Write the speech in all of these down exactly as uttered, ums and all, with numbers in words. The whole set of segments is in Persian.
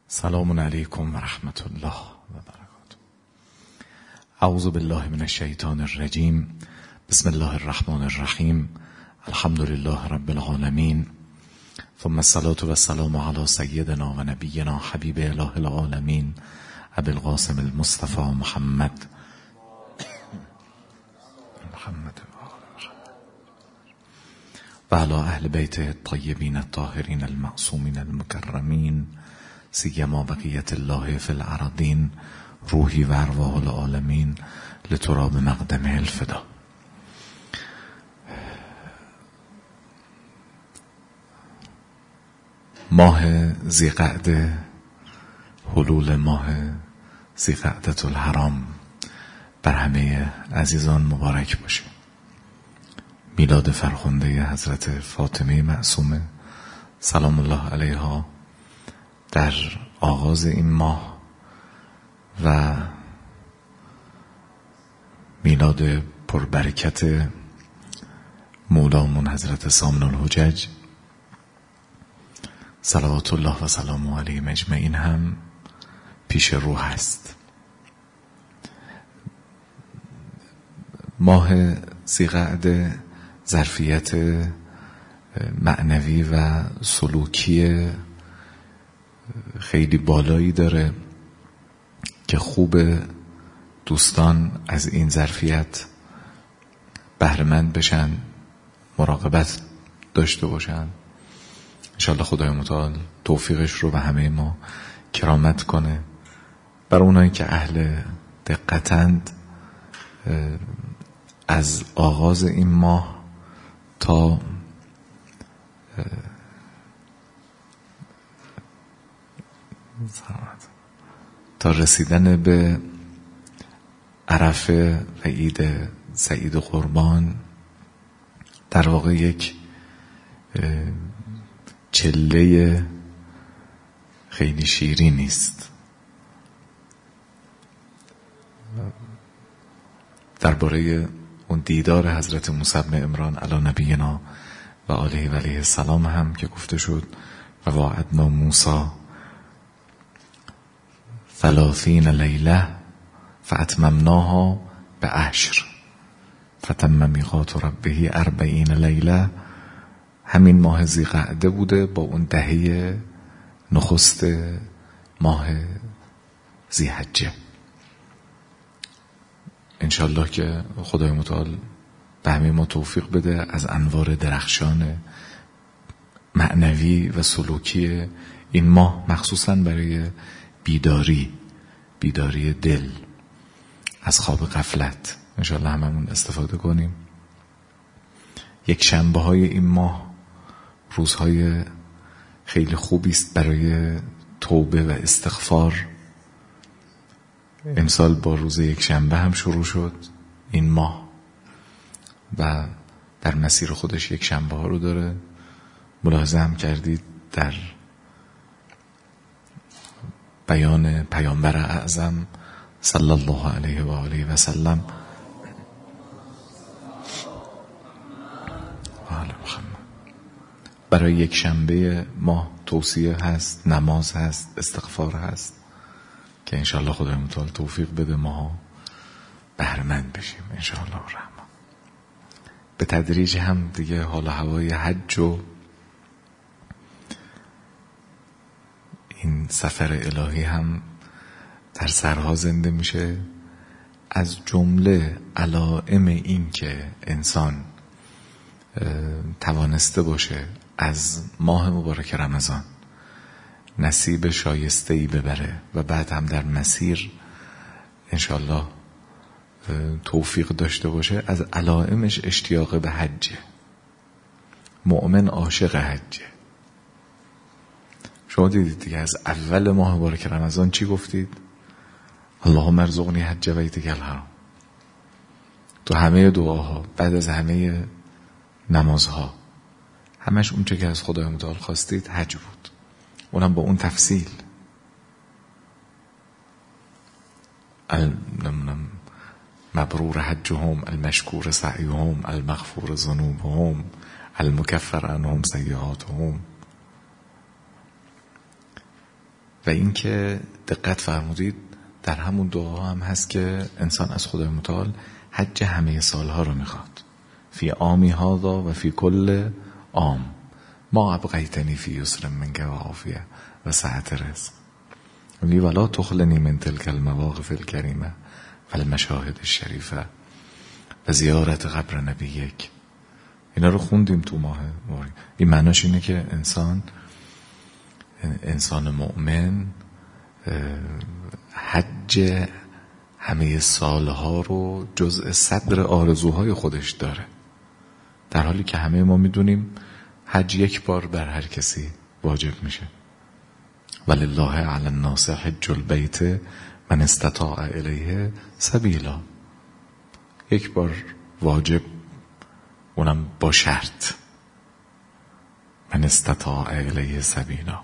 سلام علیکم و رحمت الله و برکاته. اعوذ بالله من الشیطان الرجیم. بسم الله الرحمن الرحیم. الحمد لله رب العالمین، ثم الصلاة و السلام علی سیدنا و نبینا حبیب اله العالمین ابی القاسم المصطفى محمد محمد و علی اهل بیت الطیبین الطاهرین المعصومین المکرمین، سیما بقیت الله فی الارضین، روحی و ارواح العالمین لتراب مقدمه الفدا. ماه ذی‌قعده، حلول ماه ذی‌قعدة الحرام بر همه عزیزان مبارک باشه. میلاد فرخنده حضرت فاطمه معصومه سلام الله علیها در آغاز این ماه و میلاد پربرکت مولامون حضرت سامن الحجج صلوات الله و سلام علیهم اجمعین هم پیش رو هست. ماه ذی‌قعده ظرفیت معنوی و سلوکی خیلی بالایی داره که خوب دوستان از این ظرفیت بهره‌مند بشن، مراقبت داشته باشن. انشاءالله خدای متعال توفیقش رو به همه ما کرامت کنه. برای اونایی که اهل دقتند، از آغاز این ماه تا تا رسیدن به عرفه و عید سعید قربان در واقع یک چله خیلی شیرینی است. درباره اون دیدار حضرت موسی بن عمران علی نبینا و آله و علیه السلام هم که گفته شد و وعدنا موسی ثلاثین لیله فاتممناها به عشر فتم میقات ربه اربعین لیله. همین ماه ذی‌قعده بوده با اون دهه نخست ماه ذی‌حجه. انشالله که خدای متعال به همه ما توفیق بده از انوار درخشان معنوی و سلوکی این ماه، مخصوصا برای بیداری بیداری دل از خواب غفلت. انشالله هممون استفاده کنیم. یک شنبه های این ماه روزهای خیلی خوبی است برای توبه و استغفار. امسال با روز یک شنبه هم شروع شد این ماه و در مسیر خودش یک شنبه ها رو داره. ملاحظه هم کردید در بیان پیامبر اعظم صلی الله علیه و آله و سلم برای یک شنبه ماه توصیه هست، نماز هست، استغفار هست که انشاءالله خدای متعال توفیق بده ما بهره‌مند بشیم انشاءالله الرحمن. به تدریج هم دیگه حال و هوای حج و این سفر الهی هم در سرها زنده میشه. از جمله علائم این که انسان توانسته باشه از ماه مبارک رمضان نصیب شایسته‌ای ببره و بعد هم در مسیر انشالله توفیق داشته باشه، از علائمش اشتیاق به حجه. مؤمن عاشق حجه. شما دیدید دیگه از اول ماه مبارک رمضان چی گفتید؟ اللهم ارزقنی حج بیتک الحرام. تو همه دعاها بعد از همه نمازها همش اون چه که از خدای متعال خواستید حج بود، اونم با اون تفصیل. مبرور حجهم، المشکور سعیهم، المغفور ذنوبهم، المکفر عنهم سیئاتهم. و اینکه دقت فرمودید در همون دعا هم هست که انسان از خدای متعال حج همه سالها رو میخواد. فی عامی هذا و فی کل عام ما ابقیتنی فی یسر منک و عافیه و سعت رزق ولی ولا تخلنی من تلک المواقف الکریمه و المشاهد الشریفه و زیارت قبر نبیک. اینا رو خوندیم تو ماه ماری. این معناش اینه که انسان انسان مؤمن حج همه سالها رو جزء صدر آرزوهای خودش داره، در حالی که همه ما میدونیم حج یک بار بر هر کسی واجب میشه. ولله علی الناس حج البیت من استطاع الیه سبیلا. یک بار واجب، اونم با شرط من استطاع الیه سبیلا.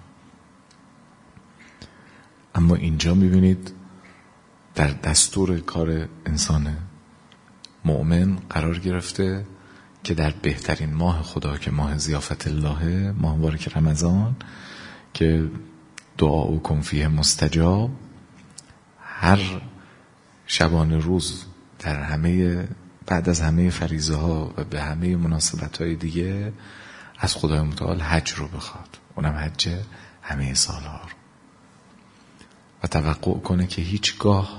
اما اینجا میبینید در دستور کار انسان مؤمن قرار گرفته که در بهترین ماه خدا که ماه ضیافت الله، ماه مبارک رمضان که دعا کن فیه مستجاب، هر شبانه روز در همه بعد از همه فریضه ها و به همه مناسبت های دیگه از خدای متعال حج رو بخواد، اونم حج همه سالها رو، و توقع کنه که هیچگاه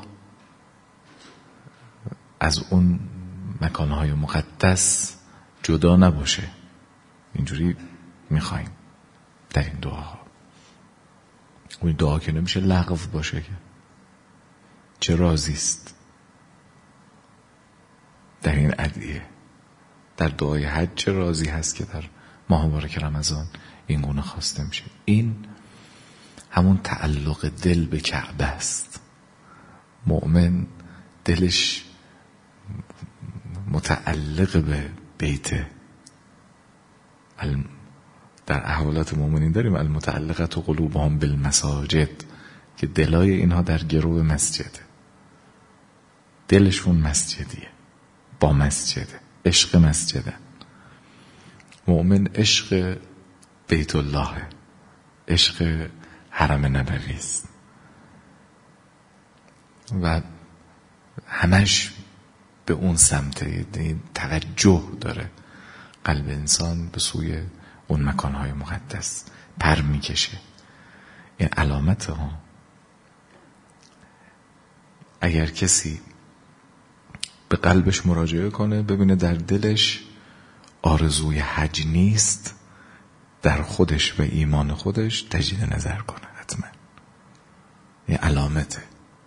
از اون مکانهای مقدس جدا نباشه. اینجوری میخوایم در این دعاها. اون دعا که نمیشه لغو باشه که چه رازیست در این ادعیه. در دعای حج چه رازی هست که در ماه مبارک رمضان این گونه خواسته میشه. این همون تعلق دل به کعبه است. مؤمن دلش متعلق به بیته. در احوالات مؤمنین داریم المتعلقت و قلوبهم بالمساجد، که دلای اینها در گرو مسجده، دلشون مسجدیه، با مسجده، عشق مسجده. مؤمن عشق بیت الله، عشق حرم نبوی است و همش به اون سمت توجه داره. قلب انسان به سوی اون مکانهای مقدس پر میکشه. این علامت ها. اگر کسی به قلبش مراجعه کنه ببینه در دلش آرزوی حج نیست، در خودش و ایمان خودش تجدید نظر کنه. حتما این علامته.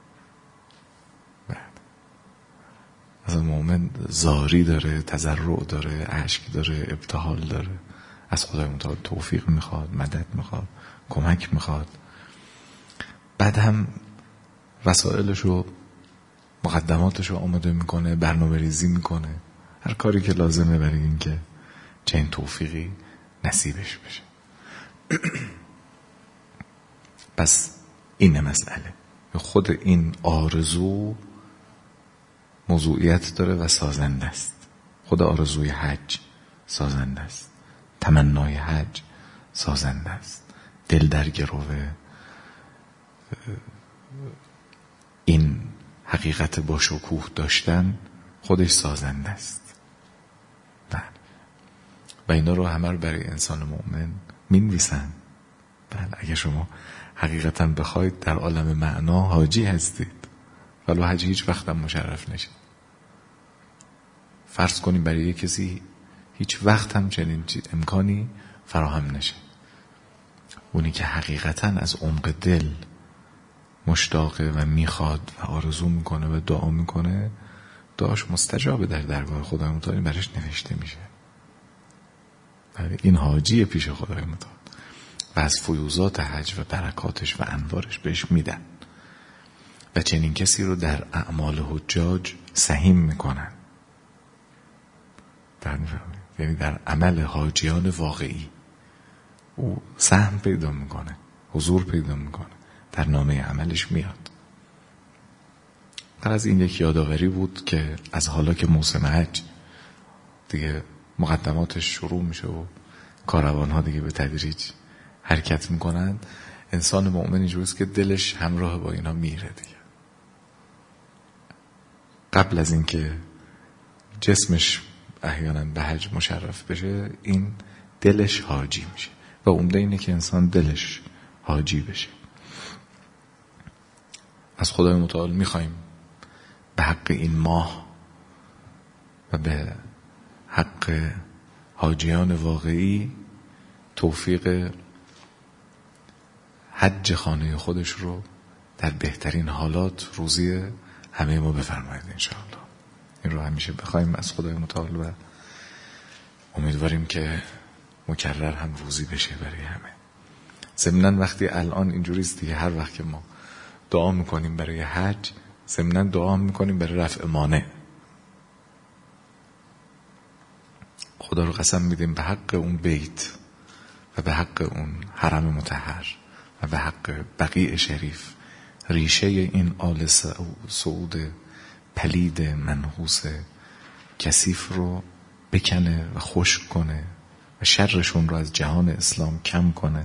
مثلا مؤمن زاری داره، تضرع داره، اشک داره، ابتهال داره، از خدای متعال توفیق میخواد، مدد میخواد، کمک میخواد. بعد هم وسایلشو، مقدماتشو آماده میکنه، برنامه ریزی میکنه، هر کاری که لازمه برای این که چنین توفیقی نصیبش بشه. پس این مسئله. خود این آرزو موضوعیت داره و سازنده است. خود آرزوی حج سازنده است، تمنای حج سازنده است، دل در گرو این حقیقت با شکوه داشتن خودش سازنده است. بله. و اینا رو همه رو برای انسان مؤمن مینویسن. بله. اگه شما حقیقتا بخواید در عالم معنا حاجی هستید، ولو حج هیچ وقت هم مشرف نشید. فرض کنیم برای یک کسی هیچ وقت هم چنین امکانی فراهم نشه، اونی که حقیقتا از عمق دل مشتاقه و میخواد و آرزو میکنه و دعا میکنه، دعاش مستجابه در درگاه خدای متعال، برش نوشته میشه. این حاجی پیش خدای متعال و از فیوزات حج و برکاتش و انوارش بهش میدن و چنین کسی رو در اعمال حجاج سهیم میکنن. یعنی در عمل حاجیان واقعی او سهم پیدا میکنه، حضور پیدا میکنه، در نامه عملش میاد. از این یک یادآوری بود که از حالا که موسم حج دیگه مقدماتش شروع میشه و کاروان ها دیگه به تدریج حرکت میکنن، انسان مؤمن اینجوریست که دلش همراه با اینا میره دیگه. قبل از اینکه جسمش احیانا به حج مشرف بشه، این دلش حاجی میشه و عمده اینه که انسان دلش حاجی بشه. از خدای متعال میخوایم به حق این ماه و به حق حاجیان واقعی توفیق حج خانه خودش رو در بهترین حالات روزی همه ما بفرمایید انشاءالله. این رو همیشه بخوایم از خدای متعال و امیدواریم که مکرر هم روزی بشه برای همه. ضمناً وقتی الان اینجوریست دیگه، هر وقت که ما دعا میکنیم برای حج، ضمناً دعا میکنیم برای رفع مانع. خدا رو قسم میدیم به حق اون بیت و به حق اون حرم مطهر و به حق بقیع شریف، ریشه این آل سعود پلید منحوس کثیف رو بکنه و خشک کنه و شرشون رو از جهان اسلام کم کنه،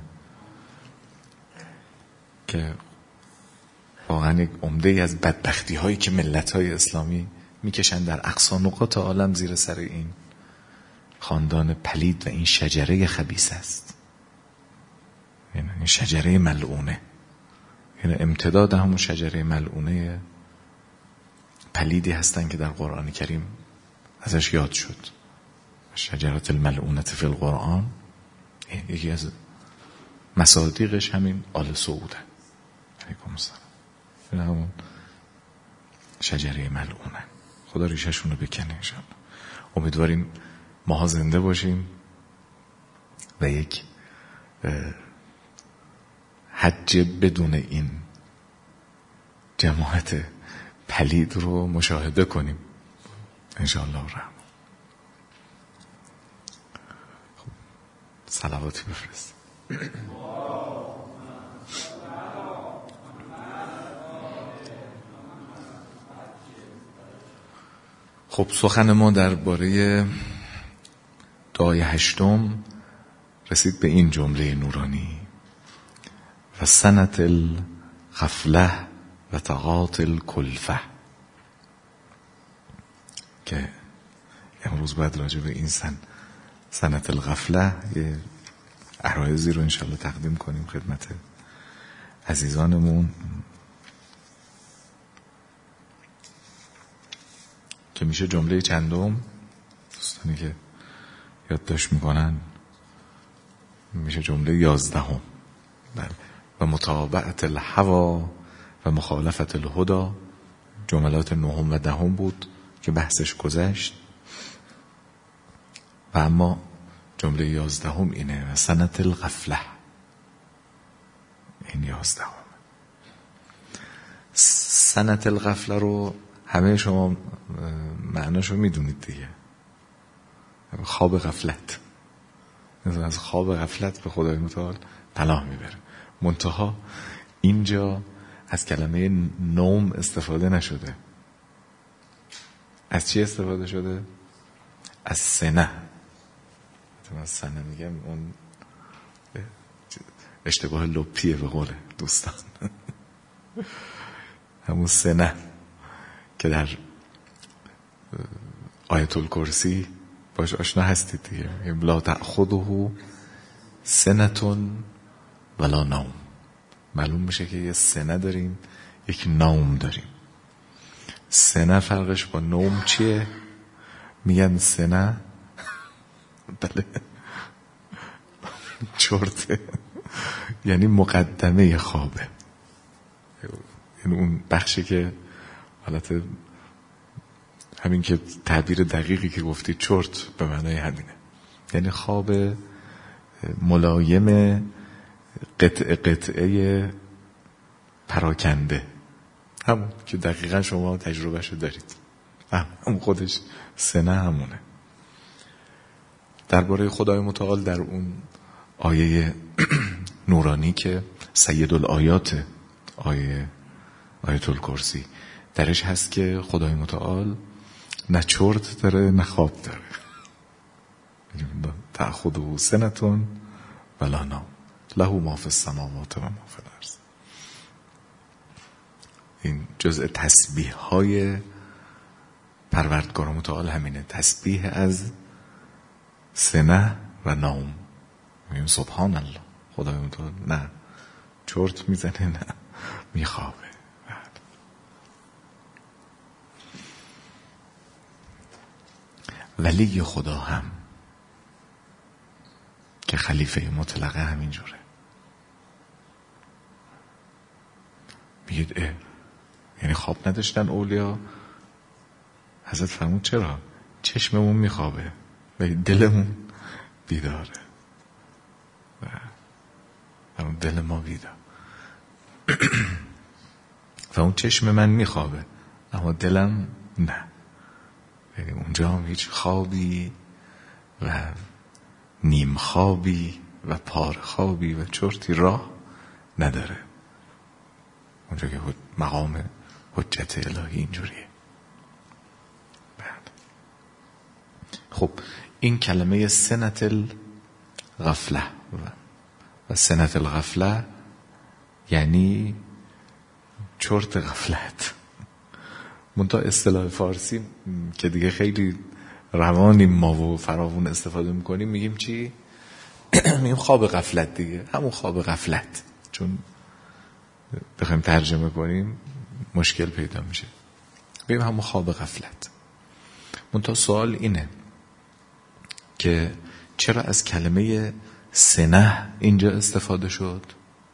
که واقعا یک عمده از بدبختی هایی که ملت های اسلامی میکشن در اقصا نقاط عالم زیر سر این خاندان پلید و این شجره خبیث است. یعنی این شجره ملعونه، یعنی امتداد همون شجره ملعونه پلیدی هستن که در قرآن کریم ازش یاد شد. شجرات الملعونه فی القرآن، یکی از مصادیقش همین آل سعوده. علیکم السلام. این همون شجره ملعونه. خدا ریشه‌شون رو بکنه انشاءالله. امیدواریم ماها زنده باشیم و یک حج بدون این جماعت پلید رو مشاهده کنیم انشاءالله الرحمن. خب صلواتی بفرست. خب سخن ما درباره دعای هشتم رسید به این جمله نورانی: و سنت الغفله و تقاط الکلفه، که امروز باید راجع به این سن سنت الغفله یه عرایضی رو انشاءالله تقدیم کنیم خدمت عزیزانمون که میشه جمله چندم. دوستانی که یادداشت میکنن میشه جمله یازدهم. بله. و متابعت الهوا و مخالفت الهدى جملات نهم و دهم بود که بحثش گذشت. و اما جمله یازدهم اینه: و سنت الغفله. این یازدهم. سنت الغفله رو همه شما معناشو میدونید دیگه، خواب غفلت. از خواب غفلت به خدای متعال پناه میبره. منتها اینجا از کلمه نوم استفاده نشده. از چی استفاده شده؟ از سنه. از سنه میگم اون اشتباه لپیه به قول دوستان. همون سنه که در آیت الکرسی باش آشنا هستید دیگه. لا تأخذه سنتون ولا نوم. معلوم میشه که یه سنه داریم، یک نوم داریم. سنه فرقش با نوم چیه؟ میگن سنه بله چرته، یعنی مقدمه خوابه. یعنی اون بخشی که حالت همین که تعبیر دقیقی که گفتی چرت به معنای همینه، یعنی خواب ملایم قطعه قطعه پراکنده، همون که دقیقا شما تجربهشو دارید. همون خودش سنه همونه. درباره خدای متعال در اون آیه نورانی که سید الآیات آیه آیت الکرسی درش هست که خدای متعال نه چرت داره نه خواب داره. تأخذه سنتون ولا نوم. له ما فی السماوات و ما فی الارض. این جزء تسبیح های پروردگار متعال همینه، تسبیح از سنه و نوم. میگیم سبحان الله، خدای متعال نه چرت میزنه نه میخوابه. ولی خدا هم که خلیفه مطلقه همینجوره. میگید اه یعنی خواب نداشتن اولیا؟ حضرت فرمود چرا؟ چشممون میخوابه ولی دلمون بیداره و دل ما بیدار. و اون چشم من میخوابه اما دلم نه. یعنی اونجا هم هیچ خوابی و نیم خوابی و پار خوابی و چرتی راه نداره. اونجا که مقام حجت الهی اینجوریه. بعد خب این کلمه سنت الغفله و سنت الغفله یعنی چرت غفلت. منتها اصطلاح فارسی که دیگه خیلی روانیم ما و فراوون استفاده میکنیم، میگیم چی؟ میگیم خواب غفلت دیگه، همون خواب غفلت. چون بخوایم ترجمه کنیم مشکل پیدا میشه، بگیم همون خواب غفلت. منتها سوال اینه که چرا از کلمه سنه اینجا استفاده شد؟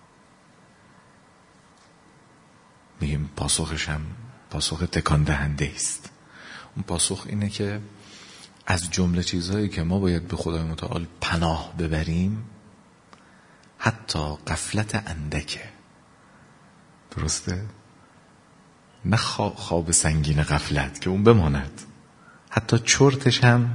میگیم پاسخش هم پاسخ تکان دهنده است. اون پاسخ اینه که از جمله چیزهایی که ما باید به خدای متعال پناه ببریم حتی غفلت اندکه. درسته؟ نه خواب سنگین غفلت که اون بماند، حتی چرتش هم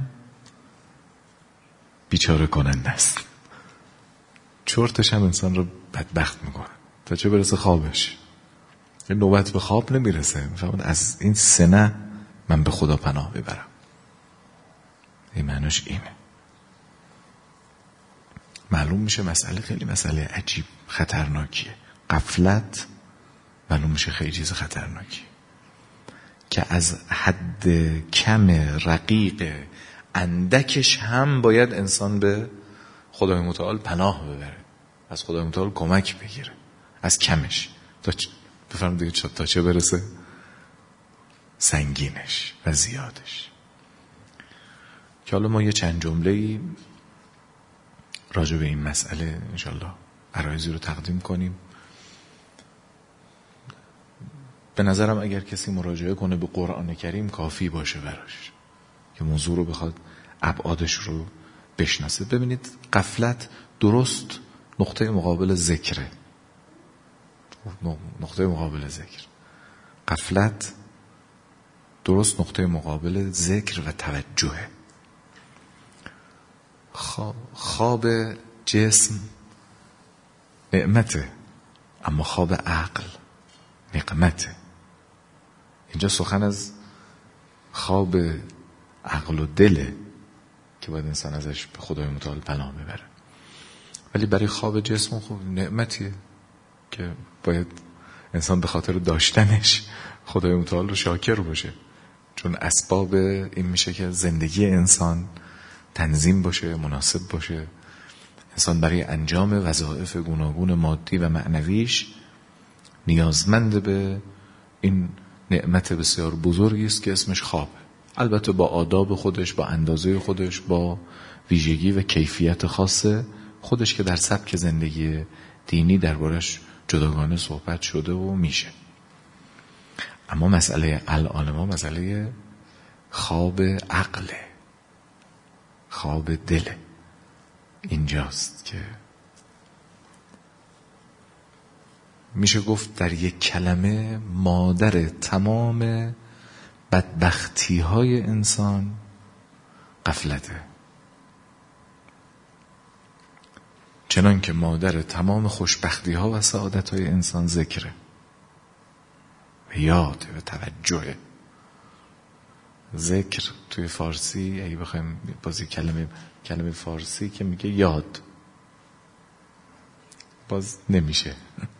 بیچاره کننده است. چرتش هم انسان رو بدبخت میکنه تا چه برسه خوابش. این نوبت به خواب نمیرسه. میفهمون از این سنه من به خدا پناه ببرم. این معنیش اینه. معلوم میشه مسئله خیلی مسئله عجیب خطرناکیه. غفلت معلوم میشه خیلی چیز خطرناکیه که از حد کم رقیق اندکش هم باید انسان به خدای متعال پناه ببره، از خدای متعال کمک بگیره از کمش تا چ... بفرم دیگه تا چه برسه سنگینش و زیادش. که حالا ما یه چند جمله‌ای راجع به این مسئله انشالله عرایضی رو تقدیم کنیم. به نظرم اگر کسی مراجعه کنه به قرآن کریم کافی باشه براش که موضوع رو بخواد ابعادش رو بشناسه. ببینید غفلت درست نقطه مقابل ذکره. نقطه مقابل ذکر غفلت درست نقطه مقابل ذکر و توجهه. خواب جسم نعمته اما خواب عقل نقمته. اینجا سخن از خواب عقل و دله که باید انسان ازش به خدای متعال پناه ببره. ولی برای خواب جسم خوب نعمتیه که باید انسان به خاطر داشتنش خدای متعال رو شاکر باشه، چون اسباب این میشه که زندگی انسان تنظیم باشه، مناسب باشه. انسان برای انجام وظایف گوناگون مادی و معنویش نیازمند به این نعمت بسیار بزرگی است که اسمش خوابه. البته با آداب خودش، با اندازه خودش، با ویژگی و کیفیت خاص خودش که در سبک زندگی دینی دربارش جداگانه صحبت شده و میشه. اما مسئله الان ما مسئله خواب عقله، خواب دله. اینجاست که میشه گفت در یک کلمه مادر تمام بدبختی های انسان غفلته، چنان که مادر تمام خوشبختی ها و سعادت های انسان ذکره و یاد و توجهه. ذکر توی فارسی اگه بخوایم بازی کلمه کلمه فارسی که میگه یاد، باز نمیشه.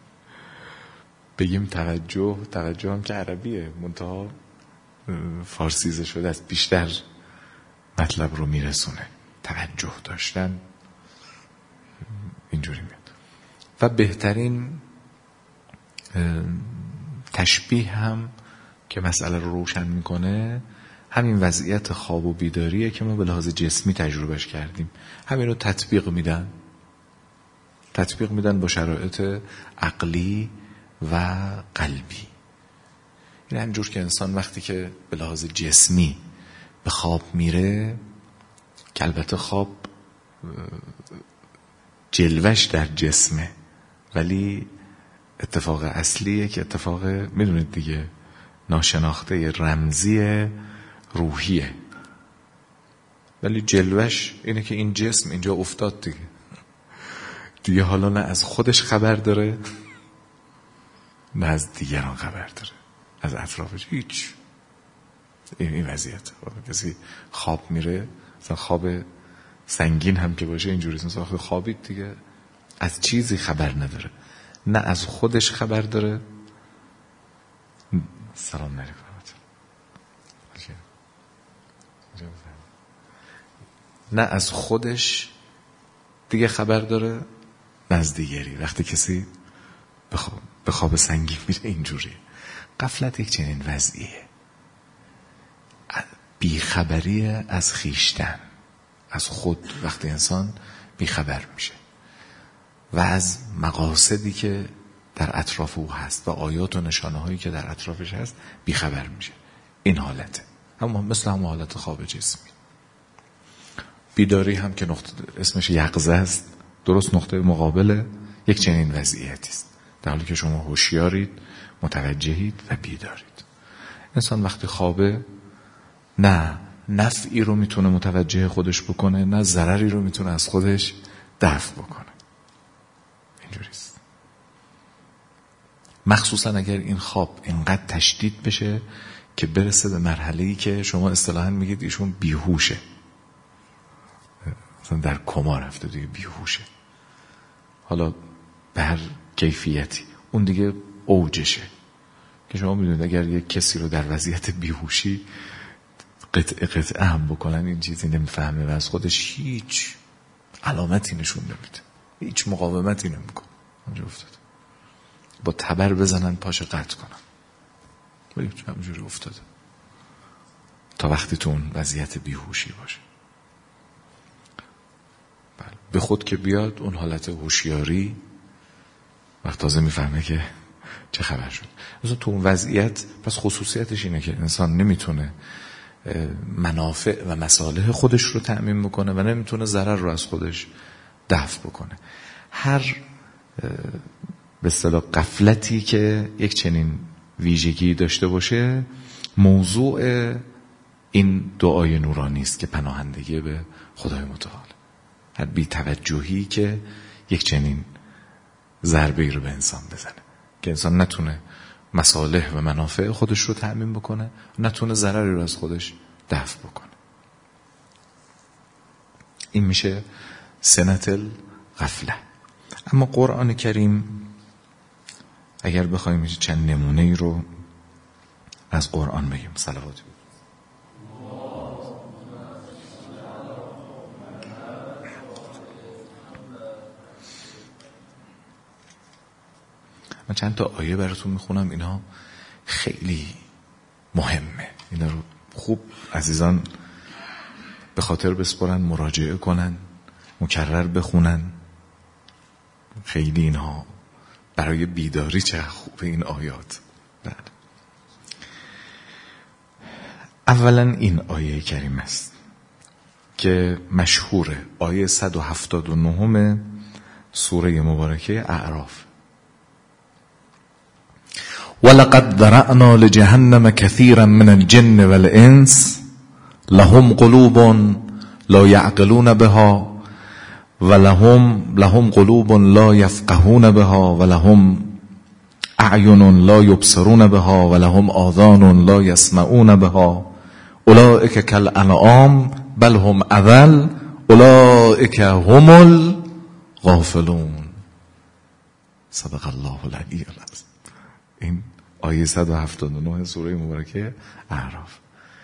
بگیم توجه، توجه هم که عربیه منتها فارسیزه شده است، بیشتر مطلب رو میرسونه. توجه داشتن اینجوری میاد. و بهترین تشبیه هم که مسئله رو روشن میکنه همین وضعیت خواب و بیداریه که ما به لحاظ جسمی تجربهش کردیم. همین رو تطبیق میدن تطبیق میدن با شرایط عقلی و قلبی. این همجور که انسان وقتی که به لحاظ جسمی به خواب میره، که البته خواب جلوش در جسمه، ولی اتفاق اصلیه که اتفاق میدونید دیگه ناشناخته رمزی روحیه، ولی جلوش اینه که این جسم اینجا افتاد دیگه دیگه حالا نه از خودش خبر داره نه از دیگران خبر داره، از اطرافش هیچ. این این وضعیت کسی خواب میره، مثلا خواب سنگین هم که باشه اینجوریه، مثلا خوابید دیگه از چیزی خبر نداره، نه از خودش خبر داره. سلام علیکم. نه از خودش دیگه خبر داره نه از دیگری. وقتی کسی به خواب, به خواب سنگین میره اینجوریه. غفلت یک چنین وضعیه، بیخبری از خیشتن، از خود. وقتی انسان بیخبر میشه و از مقاصدی که در اطراف او هست و آیات و نشانه هایی که در اطرافش هست بیخبر میشه. این حالته، اما مثل هم حالت خواب جسمی. بیداری هم که نقطه اسمش یقظه است، درست نقطه مقابل یک چنین وضعیتی است، در حالی که شما هوشیارید، متوجهید و بیدارید. انسان وقتی خوابه نه نفعی رو میتونه متوجه خودش بکنه، نه ضرری رو میتونه از خودش دفع بکنه. اینجوریست. مخصوصا اگر این خواب اینقدر تشدید بشه که برسه به مرحله‌ای که شما اصطلاحاً میگید ایشون بیهوشه، مثلا در کما رفته دیگه بیهوشه، حالا به هر کیفیتی اون دیگه اوجشه. که شما میدونید اگر یک کسی رو در وضعیت بیهوشی قطعه قطعه هم بکنن این چیزی نمیفهمه و از خودش هیچ علامتی نشون نمیده، هیچ مقاومتی نمیکنه، اونجا افتاده. با تبر بزنن پاش قطع کنن، ولی همونجوری افتاده تا وقتی تو اون وضعیت بیهوشی باشه. بله. به خود که بیاد اون حالت هوشیاری، وقت تازه میفهمه که چه خبر شد. مثلا تو اون وضعیت پس خصوصیتش اینه که انسان نمیتونه منافع و مصالح خودش رو تأمین بکنه و نمیتونه ضرر رو از خودش دفع بکنه. هر به اصطلاح غفلتی که یک چنین ویژگی داشته باشه موضوع این دعای نورانی است که پناهندگی به خدای متعال. هر بی‌توجهی که یک چنین ضربه‌ای رو به انسان بزنه که انسان نتونه مصالح و منافع خودش رو تأمین بکنه، نتونه ضرری رو از خودش دفع بکنه. این میشه سنت الغفله. اما قرآن کریم اگر بخوایم چند نمونه ای رو از قرآن بگیم، صلواتی بود. من چند تا آیه براتون میخونم، اینا خیلی مهمه، اینا رو خوب عزیزان به خاطر بسپارن، مراجعه کنن، مکرر بخونن. خیلی اینها برای بیداری چه خوبه این آیات. بله. اولا این آیه کریم است که مشهوره، آیه صد و هفتاد و نه سوره مبارکه اعراف. ولقد ذرأنا لجهنم كثيرا من الجن والإنس لهم قلوب لا يعقلون بها ولهم لهم قلوب لا يفقهون بها ولهم أعين لا يبصرون بها ولهم آذان لا يسمعون بها أولئك كالأنعام بل هم أضل أولئك هم الغافلون. صدق الله العلی العظیم. این آیه صد و هفتاد و نه سوره مبارکه اعراف.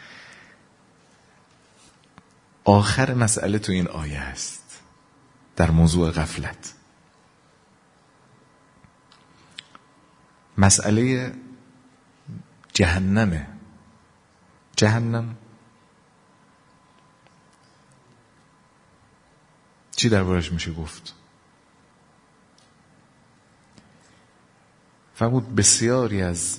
آخر مسئله تو این آیه است در موضوع غفلت. مسئله جهنمه. جهنم چی دربارش میشه گفت؟ فرمود بسیاری از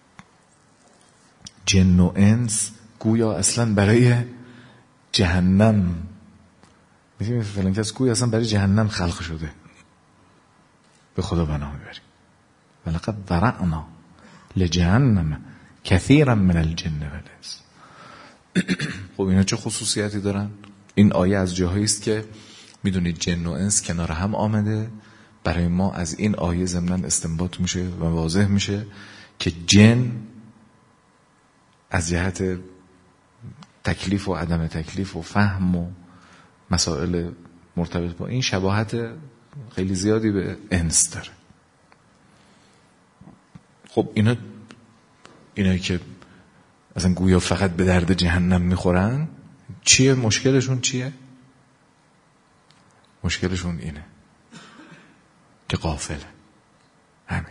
جن و انس گویا اصلا برای جهنم، میگیم فلان کس گویا اصلا برای جهنم خلق شده. به خدا بنا میبریم. ولقد ذرأنا لجهنم کثیرا من الجن والانس. خب اینا چه خصوصیتی دارن؟ این آیه از جاهایی است که میدونید جن و انس کنار هم آمده. برای ما از این آیه ضمناً استنباط میشه و واضح میشه که جن از جهت تکلیف و عدم تکلیف و فهم و مسائل مرتبط با این شباهت خیلی زیادی به انس داره. خب اینا اینایی که اصلا گویا فقط به درد جهنم میخورن، چیه مشکلشون؟ چیه مشکلشون؟ اینه که غافله. همین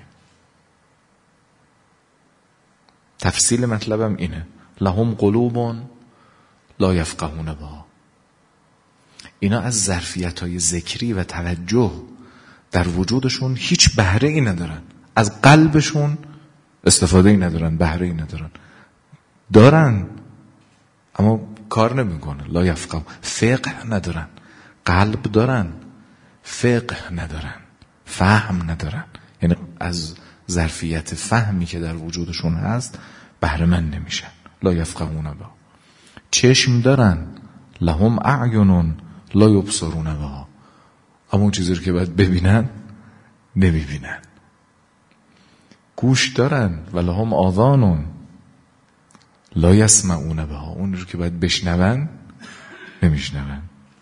تفصیل مطلبم اینه. لهم قلوب لا یفقهون بها. اینا از ظرفیت‌های ذکری و توجه در وجودشون هیچ بهره ای ندارن. از قلبشون استفاده ای ندارن، بهره ای ندارن. دارن اما کار نمیکنه. لا یفقهون، فقه ندارن. قلب دارن، فقه ندارن، فهم ندارن. یعنی از ظرفیت فهمی که در وجودشون هست بهره مند نمیشن. لا یفقهون بها. چشم دارن، لهم اعین لا یبصرون بها، اما اون چیزی رو که باید ببینن نمیبینن. گوش دارن، ولهم آذان لا یسمعون بها، اون رو که باید بشنون نمیشنون.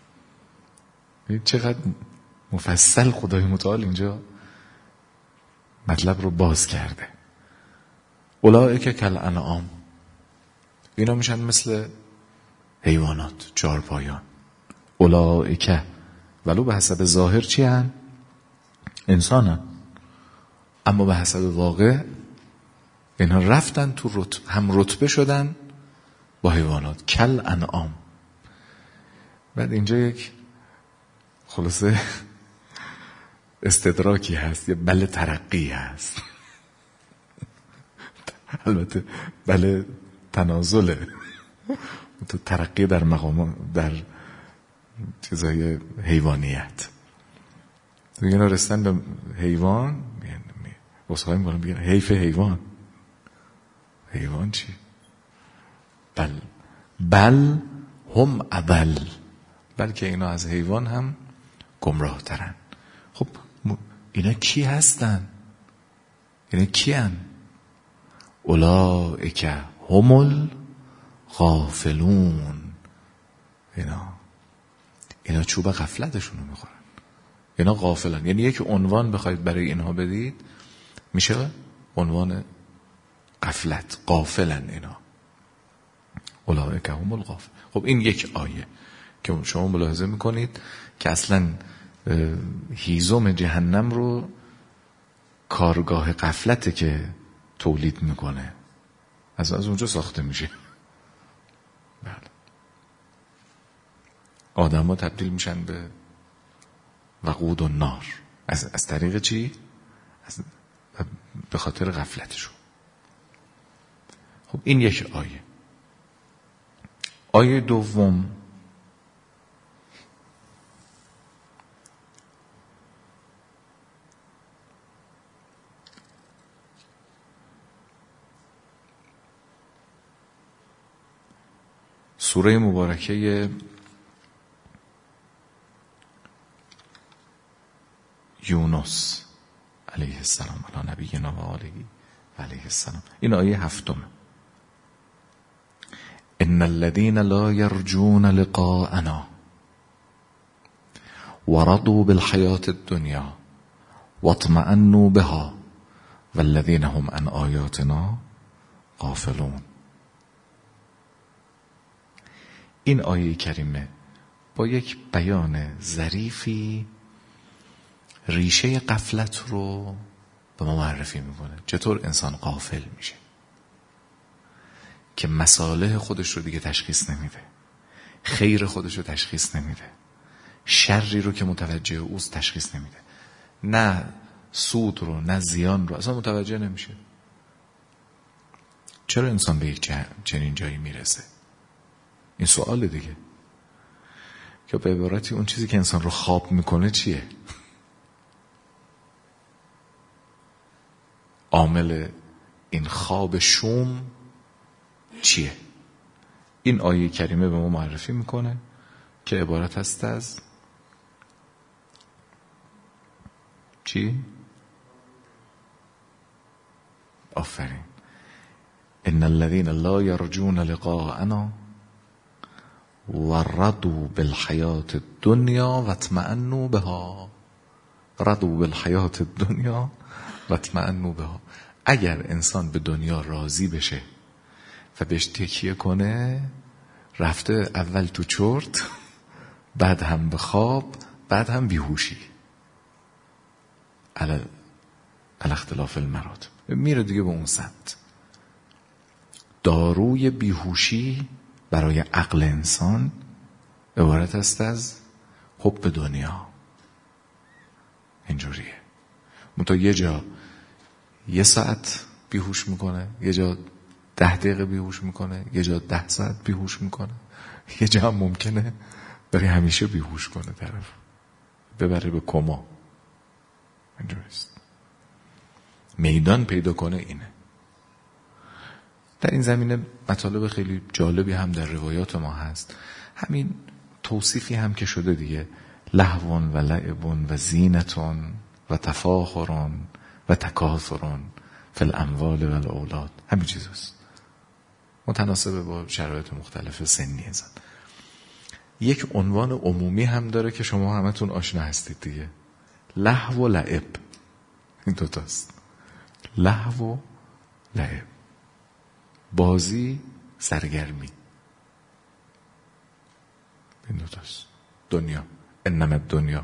چقدر مفصل خدای متعال اینجا مطلب رو باز کرده. اولئک کالانعام، اینا میشن مثل حیوانات چهار پایان. اولئک، ولو به حسب ظاهر چی هن؟ انسانن، اما به حسب واقع اینا رفتن تو رتبه، هم رتبه شدن با حیوانات. کالانعام. بعد اینجا یک خلاصه استدراکی هست، یه بله ترقی هست. البته بله تنازله، تو ترقی در مقام در چیزای حیوانیت. تو اینا رسن به حیوان، واسه میگن بگن حیف حیوان. حیوان چی؟ بل بل هم اضل، بلکه اینا از حیوان هم گمراه ترن. خب اینا کی هستن؟ اینا کی هن؟ اولئک هم الغافلون. اینا اینا چوب غفلتشون رو میخورن. اینا غافلن. یعنی یک عنوان بخواید برای اینها بدید میشه عنوان غفلت. غافلن اینا. اولئک هم الغافلون. خب این یک آیه که شما ملاحظه میکنید که اصلا هیزم جهنم رو کارگاه غفلته که تولید میکنه. از از اونجا ساخته میشه. بله. آدم ها تبدیل میشن به وقود و نار. از, از طریق چی؟ از به خاطر غفلتشون. خب این یک آیه. آیه دوم سوره مبارکه یونس علیه السلام علی نبینا و آله علیه السلام. این آیه هفتم. ان الذين لا يرجون لقاءنا ورضوا بالحياة الدنيا واطمئنوا بها والذین هم عن آیاتنا غافلون. این آیه کریمه با یک بیان ظریفی ریشه غفلت رو به ما معرفی میکنه. چطور انسان غافل میشه که مصالح خودش رو دیگه تشخیص نمیده، خیر خودش رو تشخیص نمیده، شری رو که متوجه اوست تشخیص نمیده، نه سود رو نه زیان رو اصلا متوجه نمیشه. چرا انسان به یک چنین جایی میرسه؟ این سوال دیگه. که به عبارتی اون چیزی که انسان رو خواب میکنه چیه؟ عامل این خواب شوم چیه؟ این آیه کریمه به ما معرفی میکنه که عبارت هست از چی؟ آفرین. ان الذين لا يرجون لقاءنا ورضوا بالحیات الدنیا واطمئنوا بها. رضوا بالحیات الدنیا واطمئنوا بها. اگر انسان به دنیا راضی بشه و بهش تکیه کنه، رفته اول تو چرت، بعد هم به خواب، بعد هم بیهوشی. علی اختلاف المراتب میره دیگه به اون سمت. داروی بیهوشی برای عقل انسان عبارت است از حب دنیا. اینجوریه. منتها یه جا یه ساعت بیهوش میکنه، یه جا ده دقیقه بیهوش میکنه، یه جا ده ساعت بیهوش میکنه، یه جا هم ممکنه برای همیشه بیهوش کنه، طرف ببره به کما. اینجوریست. میدان پیدا کنه اینه. در این زمینه مطالب خیلی جالبی هم در روایات ما هست. همین توصیفی هم که شده دیگه، لهوون و لعبون و زینتون و تفاخرون و تکاثرون فی الاموال و الاولاد، همین چیز هست، متناسب با شرایط مختلف سنی انسان. یک عنوان عمومی هم داره که شما همتون آشنا هستید دیگه، لهو و لعب. این دوتاست، لهو و لعب، بازی، سرگرمی. این دوتاست. دنیا، انما دنیا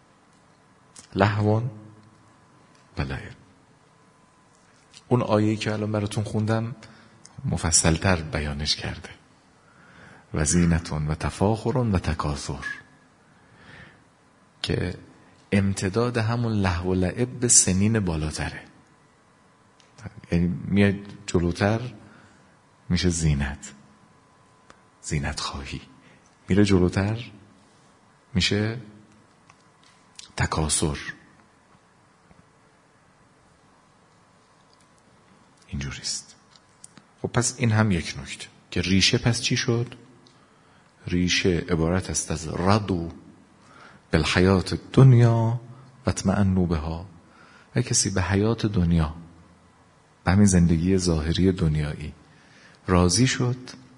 لهو و لعب. اون آیه‌ای که الان براتون خوندم مفصلتر بیانش کرده. و زینتون و تفاخرون و تکاثر، که امتداد همون لهو و لعب به سنین بالاتره. یعنی میاد جلوتر میشه زینت، زینت خواهی، میره جلوتر میشه تکاثر. اینجوریست. خب پس این هم یک نکته که ریشه پس چی شد؟ ریشه عبارت است از رضوا بالحیات الدنیا و اطمئنوا بها. اگه کسی به حیات دنیا، به همین زندگی ظاهری دنیایی راضی شد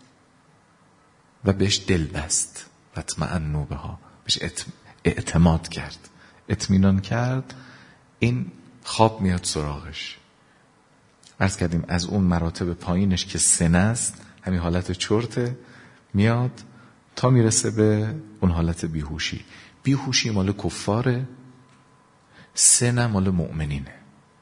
و بهش دل بست، و اطمئنوا بها، بهش اعتماد کرد، اطمینان کرد، این خواب میاد سراغش. عرض کردیم از اون مراتب پایینش که سن است، همین حالت چرته، میاد تا میرسه به اون حالت بیهوشی. بیهوشی مال کفاره، سن مال مؤمنینه.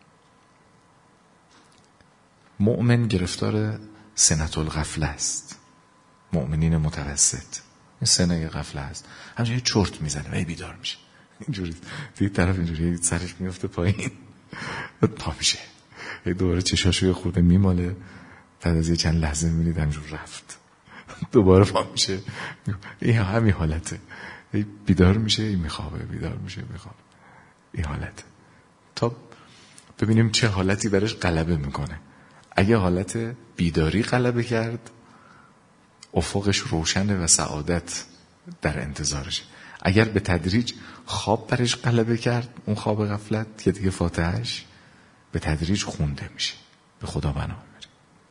مؤمن گرفتار سنت الغفله است، مؤمنین متوسط این سنه غفله است. همچنین چرت میزنه و ای بیدار میشه، اینجوری دیگه طرف اینجوری سرش میفته پایین و پا میشه، یه دوباره چشاشو خود میماله، بعد از یه چند لحظه میبینید همجور رفت، دوباره پا میشه. این همین حالته، بیدار میشه این میخوابه، بیدار میشه میخوابه، این حالته، تا ببینیم چه حالتی برش غلبه میکنه. اگه حالت بیداری غلبه کرد، افقش روشنه و سعادت در انتظارشه. اگر به تدریج خواب برش غلبه کرد، اون خواب غفلت که دیگه فاتحش به تدریج خونده میشه، به خدا بنا میبره.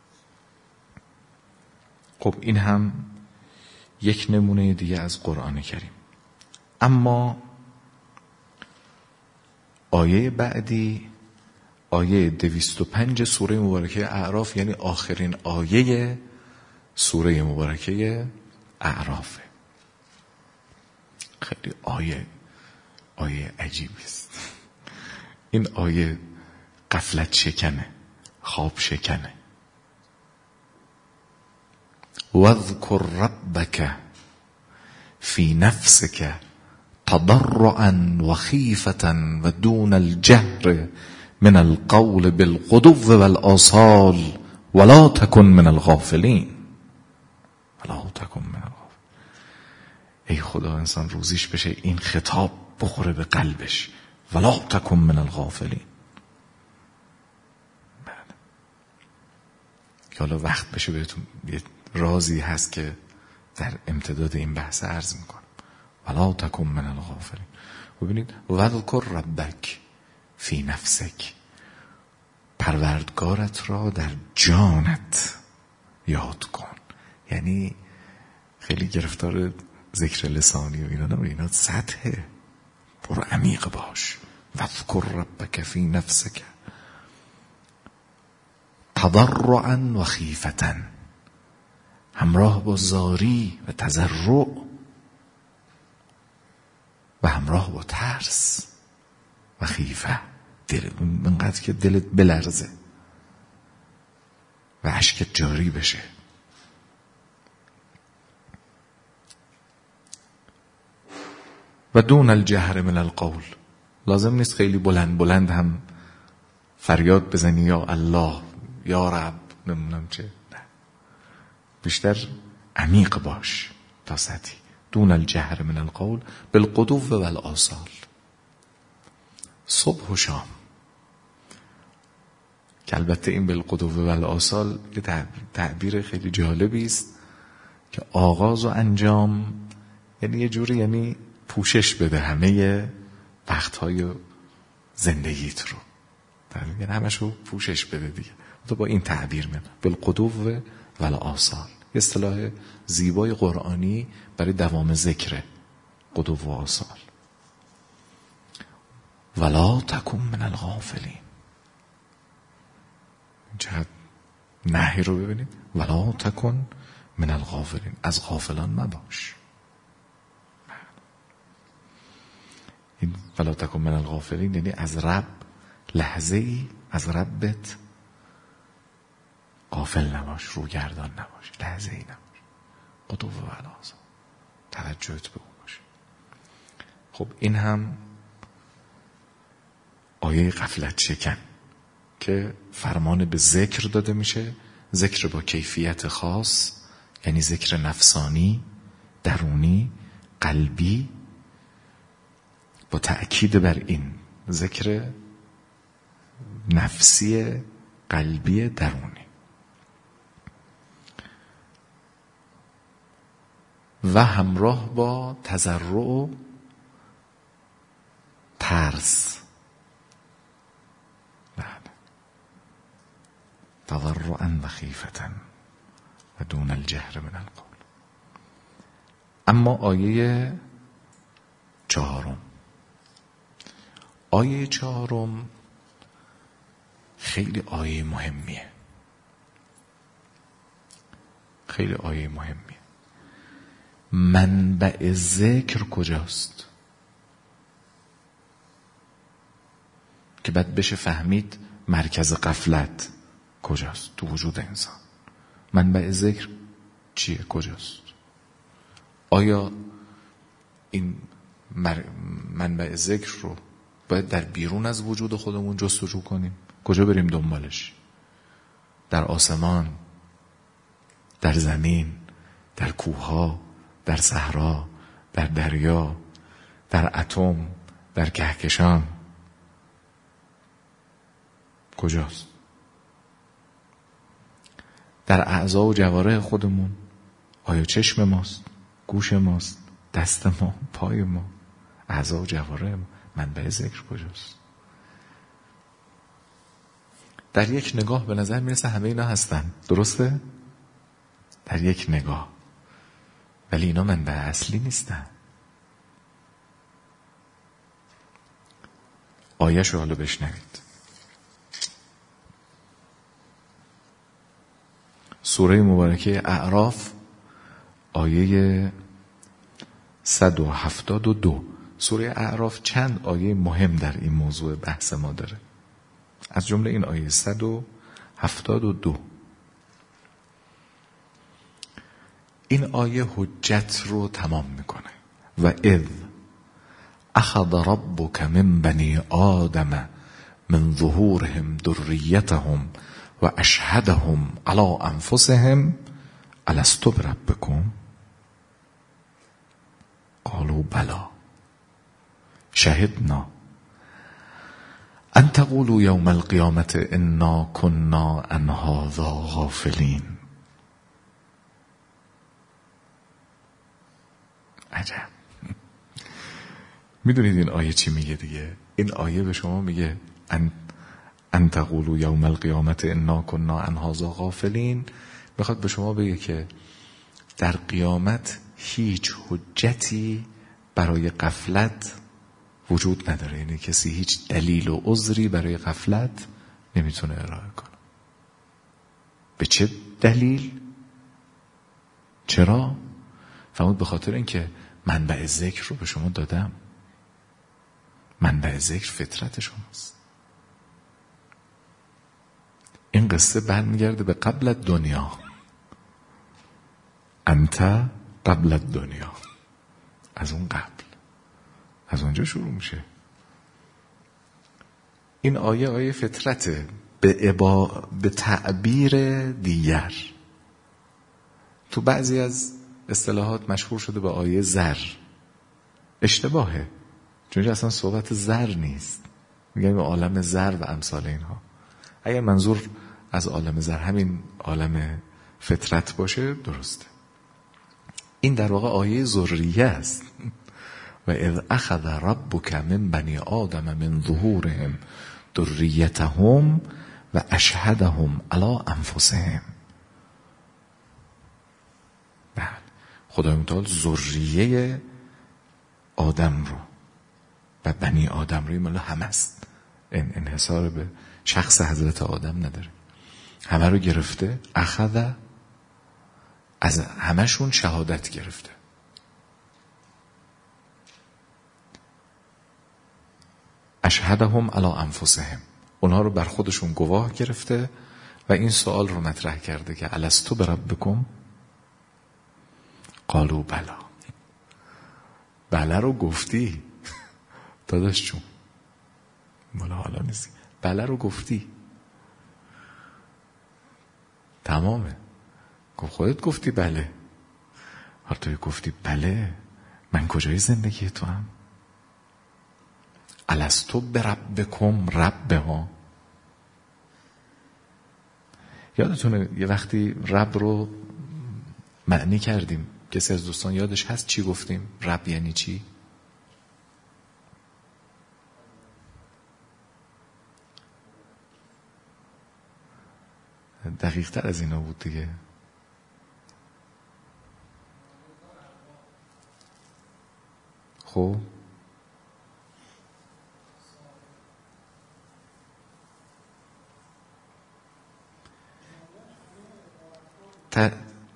خب این هم یک نمونه دیگه از قرآن کریم. اما آیه بعدی آیه دویست و پنج سوره مبارکه اعراف، یعنی آخرین آیه سوره مبارکه اعرافه. خیلی آیه آیه عجیبی است. این آیه غفلت شکنه، خواب شکنه. واذکر ربک فی نفسک تضرعا و خیفة و دون الجهر من القول بالغدو والآصال ولا تکن من الغافلین. ولا تکن من الغافلین. ای خدا انسان روزیش بشه این خطاب بخوره به قلبش. ولا تکن من الغافلین. که حالا وقت بشه بهتون یه رازی هست که در امتداد این بحث عرض میکنم. ولا تکن من الغافلین. ببینید واذکر ربک فی نفسک، پروردگارت را در جانت یاد کن. یعنی خیلی گرفتار ذکر لسانی و اینا نمون، اینا سطحه. برو عمیق باش. واذکر ربک فی نفسک تضرعا و خیفة، همراه با زاری و تضرع و همراه با ترس و خیفه، دل منقدر که دلت بلرزه و اشکت جاری بشه. و دون الجهر من القول، لازم نیست خیلی بلند بلند هم فریاد بزنی یا الله یا رب نمیدونم چه، نه، بیشتر عمیق باش تا سطحی. دون الجهر من القول بالغدو والآصال، صبح و شام. که البته این بالغدو والآصال یه تعبیر خیلی جالبی است که آغاز و انجام، یعنی یه جوری یعنی پوشش بده همه وقتهای زندگیت رو، یعنی همشو پوشش بده دیگه. تو با این تعبیر میاد بالغدو والآصال، اصطلاح زیبای قرآنی برای دوام ذکره، غدو و آصال. ولا تکن من الغافلین. چقدر نهی رو ببینید. ولا تکن من الغافلین، از غافلان مباش. این ولا تکن من الغافلین یعنی از رب لحظه ای از ربت غافل نباش، روگردان نباش، لحظه ای نباش. غدو و آصال، توجهت به اون باشه. خب این هم آیه غفلت شکن که فرمان به ذکر داده میشه، ذکر با کیفیت خاص، یعنی ذکر نفسانی، درونی، قلبی، با تأکید بر این ذکر نفسی، قلبی، درونی. و همراه با تضرع و ترس. تضرعا و خیفة و دون الجهر من القول. اما آیه چهارم، آیه چهارم خیلی آیه مهمیه، خیلی آیه مهمیه. منبع ذکر کجاست که بعد بشه فهمید مرکز غفلت کجاست تو وجود انسان. منبع ذکر چیه، کجاست؟ آیا این منبع ذکر رو باید در بیرون از وجود خودمون جستجو کنیم؟ کجا بریم دنبالش؟ در آسمان، در زمین، در کوهها، در صحرا، در دریا، در اتم، در کهکشان، کجاست؟ در اعضا و جوارح خودمون. آیا چشم ماست، گوش ماست، دست ما، پای ما، اعضا و جوارح ما؟ منبع ذکر کجاست؟ در یک نگاه به نظر میرسه همه اینا هستن، درسته؟ در یک نگاه، ولی اینا منبع اصلی نیستن. آیه‌شو حالا بشنوید. سوره مبارکه اعراف آیه صد و هفتاد و دو. سوره اعراف چند آیه مهم در این موضوع بحث ما داره، از جمله این آیه صد و هفتاد و دو. این آیه حجت رو تمام میکنه. و اذ اخذ ربک من بنی آدم من ظهورهم ذریتهم و اشهدهم علی انفسهم الست بربکم قالوا بلا شهدنا ان تقولوا یوم القیامة انا كنا عن هذا غافلین. عجب. میدونید این آیه چی میگه دیگه؟ این آیه به شما میگه ان ان تقولوا یوم القیامة انا كنا عن هذا غافلین. میخواد به شما بگه که در قیامت هیچ حجتی برای غفلت وجود نداره، یعنی کسی هیچ دلیل و عذری برای غفلت نمیتونه ارائه کنه. به چه دلیل؟ چرا؟ فرمود به خاطر اینکه منبع ذکر رو به شما دادم. منبع ذکر فطرت شماست. این قصه برمیگرده به قبل دنیا. انت قبل دنیا، از اون قبل، از اونجا شروع میشه. این آیه آیه فطرته. به عبا... به تعبیر دیگر تو بعضی از اصطلاحات مشهور شده به آیه زر. اشتباهه، چون اصلا صحبت زر نیست. میگن عالم زر و امثال اینها. اگر منظور از عالم زر همین عالم فطرت باشه درسته. این در واقع آیه ذریه است. و اذ اخذ ربک من بنی آدم من ظهورهم ذریتهم و اشهدهم علی انفسهم. بله، خدای متعال ذریه آدم رو و بنی آدم رو مال همه است، این انحصار به شخص حضرت آدم نداره، همه رو گرفته. اخذ، از همشون شهادت گرفته. اشهدهم علی انفسهم، اونها رو بر خودشون گواه گرفته و این سوال رو مطرح کرده که الستو بربکم قالوا بلا. بله رو گفتی داداش چون مالا حالا نیستی، بله رو گفتی تمامه. خودت گفتی بله، حالا توی گفتی بله، من کجای زندگی تو هم؟ الستو بربکم، رب ها. یادتونه یه وقتی رب رو معنی کردیم، کسی از دوستان یادش هست چی گفتیم؟ رب یعنی چی؟ دقیق تر از اینا بود دیگه. خب ت...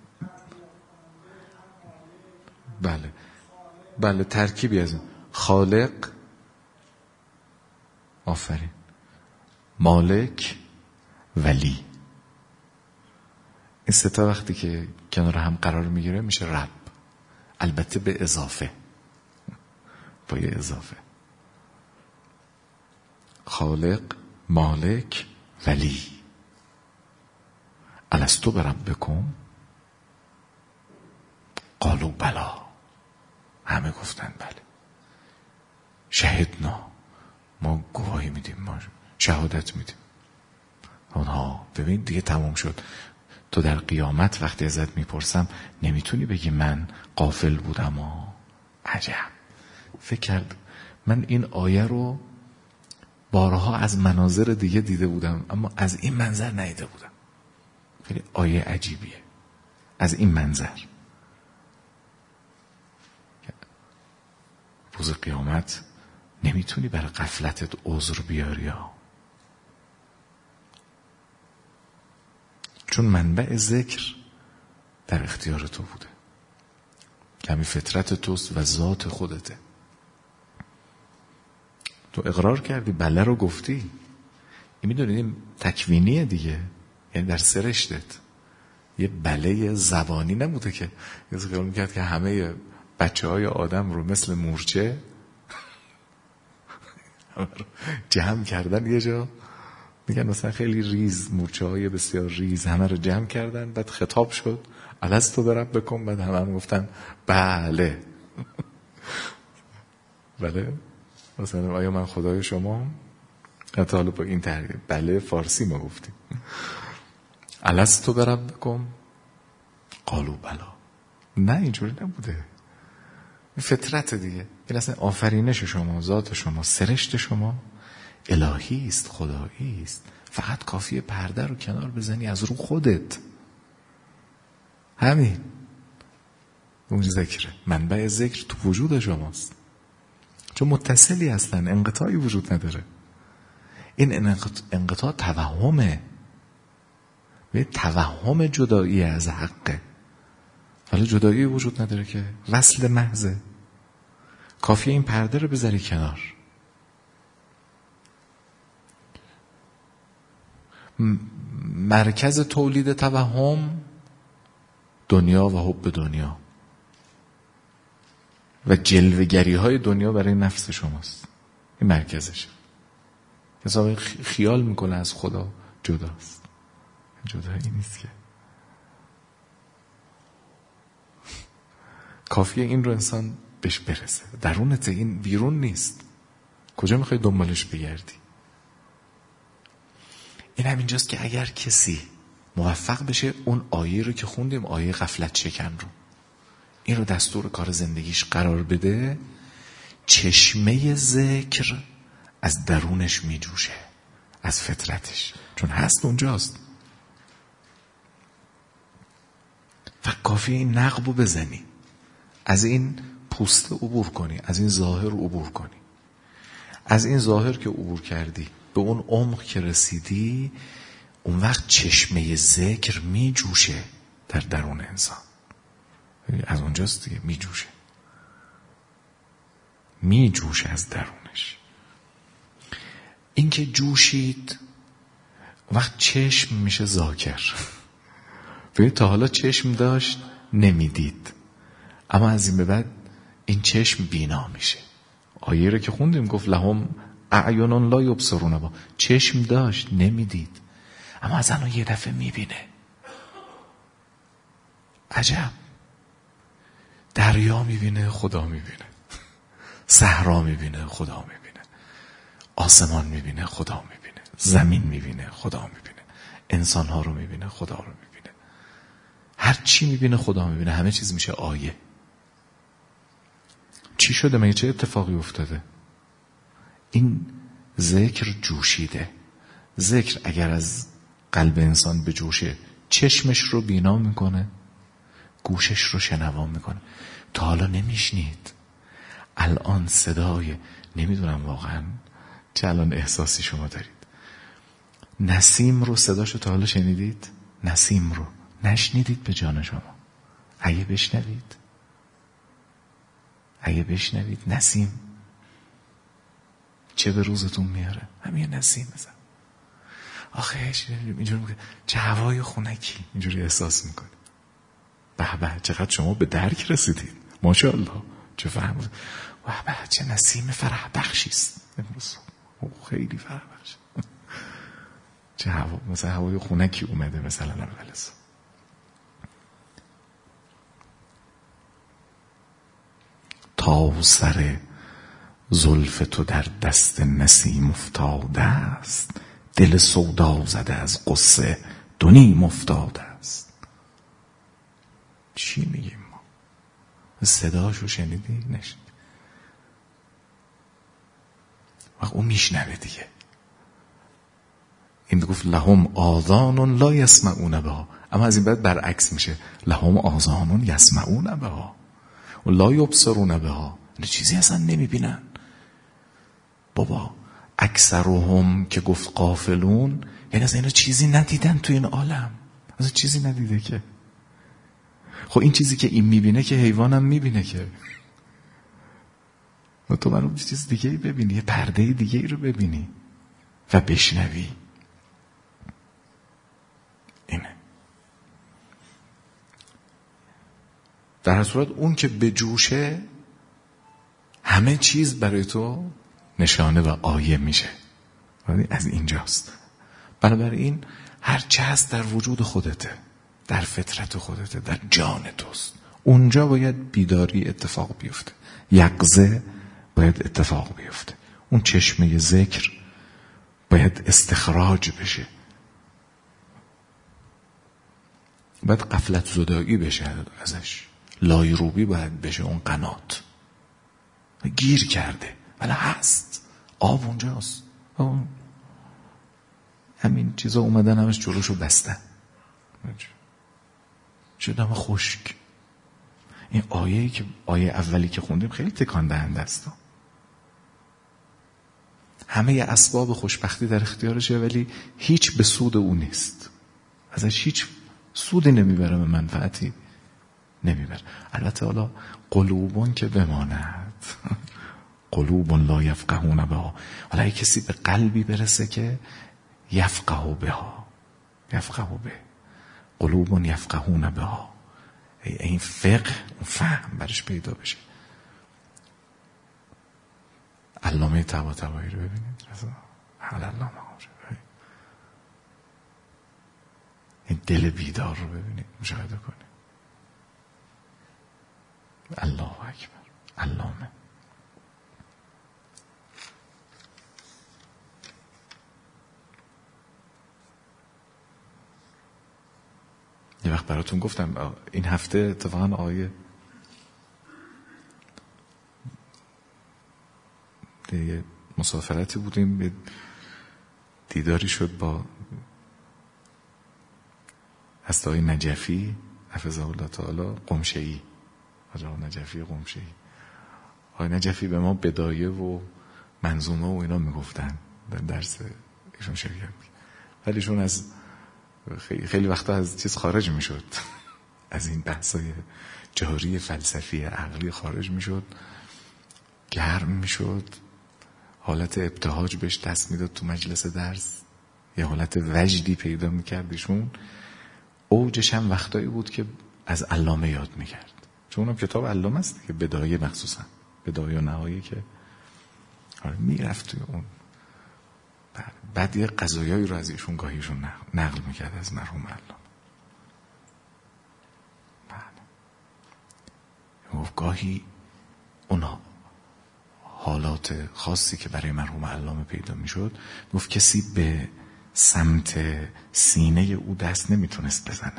بله بله ترکیبی از این. خالق، آفرین، مالک، ولی. این سه تا وقتی که کنار هم قرار میگیره میشه رب، البته به اضافه، با یه اضافه. خالق، مالک، ولی. الستو بربکم قالوا بلا، همه گفتن بله. شهدنا، ما گواهی میدیم، ما شهادت میدیم. اونها ببین دیگه تمام شد. تو در قیامت وقتی ازت میپرسم نمیتونی بگی من غافل بودم. ها عجب. فکر کرد من این آیه رو بارها از مناظر دیگه دیده بودم اما از این منظر ندیده بودم. خیلی آیه عجیبیه از این منظر. روز قیامت نمیتونی برای غفلتت عذر بیاری ها. چون منبع ذکر در اختیار تو بوده، همین فطرت توست و ذات خودته. تو اقرار کردی، بله رو گفتی. این میدونید تکوینیه دیگه، یعنی در سرشتت یه بله زبانی نبوده که یه خیال میکرد که همه بچه های آدم رو مثل مورچه جمع کردن یه جا، میگن مثلا خیلی ریز، مورچه های بسیار ریز همه رو جمع کردن، بعد خطاب شد الستو بربکم، بعد همه هم گفتن بله. بله مثلا آیا من خدای شما؟ حتی حالا با این تغییر بله فارسی ما گفتیم الستو بربکم قالو بلا. نه اینجوری نبوده، این فطرت دیگه، این اصلا آفرینش شما، ذات شما، سرشت شما الهی است، خدایی است. فقط کافیه پرده رو کنار بزنی از رو خودت، همین اون ذکره. منبع ذکر تو وجود شماست، چون متصلی هستن، انقطاعی وجود نداره. این انقطاع توهمه، به توهم جدایی از حقه، ولی جدایی وجود نداره که، وصل محضه. کافیه این پرده رو بذاری کنار. مرکز تولید توهم دنیا و حب دنیا و جلوه‌گری های دنیا برای نفس شماست. این مرکزشه. حساب خیال میکنه از خدا جداست، جدایی نیست که. کافیه این رو انسان بهش برسه، درونته، این بیرون نیست. کجا میخوای دنبالش بگردی؟ این همینجاست که اگر کسی موفق بشه اون آیه رو که خوندیم، آیه غفلت شکن رو، این رو دستور کار زندگیش قرار بده، چشمه ذکر از درونش میجوشه، از فطرتش، چون هست اونجاست. و کافیه این نقبو بزنی، از این پوسته عبور کنی، از این ظاهر عبور کنی. از این ظاهر که عبور کردی، به اون عمق که رسیدی، اون وقت چشمه ذکر می جوشه در درون انسان. از اونجاست دیگه، می جوشه می جوشه از درونش. این که جوشید وقت چشم میشه ذاکر. ببین تا حالا چشم داشت نمیدید، اما از این به بعد این چشم بینا میشه. آیه رو که خوندیم گفت لهم اعین لا یبصرون با، چشم داشت نمیدید، اما از الان یه دفعه میبینه. عجب، دریا میبینه خدا میبینه، صحرا میبینه خدا میبینه، آسمان میبینه خدا میبینه، زمین میبینه خدا میبینه، انسانها رو میبینه خدا رو میبینه، هر چی میبینه خدا میبینه. همه چیز میشه آیه. چی شده؟ مگه چه اتفاقی افتاده؟ این ذکر جوشیده. ذکر اگر از قلب انسان به جوشه، چشمش رو بینا میکنه، گوشش رو شنوا میکنه. تا حالا نمیشنید، الان صدای، نمیدونم واقعا چه الان احساسی شما دارید، نسیم رو صداشو تا حالا شنیدید؟ نسیم رو نشنیدید به جان شما؟ اگه بشنوید، اگه بشنوید نسیم چه به روزتون میاره. همین نسیم بزن آخه اینجوری میگه چه هوای خنکی، اینجوری احساس میکنی. به به چقدر شما به درک رسیدید، ماشاءالله، چه فهمید. به به چه نسیم فرح بخشی است امروز، خیلی فرح بخش. چه هوا، مثلا هوای خنکی اومده مثلا اول صبح. تا سر زلف تو در دست نسیم افتاده است، دل سودا زده از قصه دو نیم افتاده است. چی میگیم ما؟ صداشو شنیدی؟ نشنیدی؟ وقت اون میشنوه دیگه. این گفت لهم آذان لا یسمعون بها، اما از این بعد برعکس میشه، لهم آذان یسمعون بها و لا یبصرون بها، چیزی اصلا نمیبینن. بابا اکثرهم که گفت غافلون، یعنی از اینا چیزی ندیدن تو این عالم، از چیزی ندیده که. خب این چیزی که این میبینه که حیوانم میبینه که. و تو من چیز دیگه ای ببینی، یه پرده دیگه ای رو ببینی و بشنوی. اینه. در هر صورت اون که بجوشه همه چیز برای تو نشانه و آیه میشه. از اینجاست. بنابراین هر چه هست در وجود خودته، در فطرت خودته، در جان توست. اونجا باید بیداری اتفاق بیفته، یقظه باید اتفاق بیفته. اون چشمه ذکر باید استخراج بشه، باید غفلت زدایی بشه ازش، لایروبی باید بشه. اون قنات گیر کرده ولی هست، آب اونجاست. آب. همین چیزا اومدن همش جلوشو بستن، شدم خشک. این آیه‌ای که آیه اولی که خوندیم خیلی تکان دهنده است. همه اسباب خوشبختی در اختیارشه ولی هیچ به سود او نیست، ازش هیچ سودی نمیبره، به منفعتی نمیبره. البته حالا قلوبون که بماند، قلوبون لا یفقهون بها. حالا کسی به قلبی برسه که یفقهو بها، یفقهو به قلوبون یفقهون بها، این فقه، اون فهم برش پیدا بشه. علامه طباطبایی رو ببینید، حال علامه این دل بیدار رو ببینید، مشاهده کنید. الله اکبر. علامه یه وقت براتون گفتم این هفته اتفاقا آیه یه مسافرتی بودیم، دیداری شد با هستای نجفی حفظه الله تعالی قمشه‌ای، آقا نجفی قمشه‌ای. آقای نجفی به ما بدایه و منظومه و اینا میگفتن در درس ایشون شرکت می‌کرد، ولی ایشون از خیلی, خیلی وقتا از چیز خارج میشد، از این بحثای جاری فلسفی عقلی خارج میشد، گرم میشد، حالت ابتهاج بهش دست میداد تو مجلس درس، یه حالت وجدی پیدا میکرد ایشون. اوجش هم وقتایی بود که از علامه یاد میکرد، چون اونم کتاب علامه است که بدایه، مخصوصا بدایه و نهایه که میرفت توی اون. بعد یه قضایایی رو از ایشون گاهیشون نقل میکرد از مرحوم علامه. گفت گاهی اونا حالات خاصی که برای مرحوم علامه پیدا میشد، گفت کسی به سمت سینه او دست نمیتونست بزنه،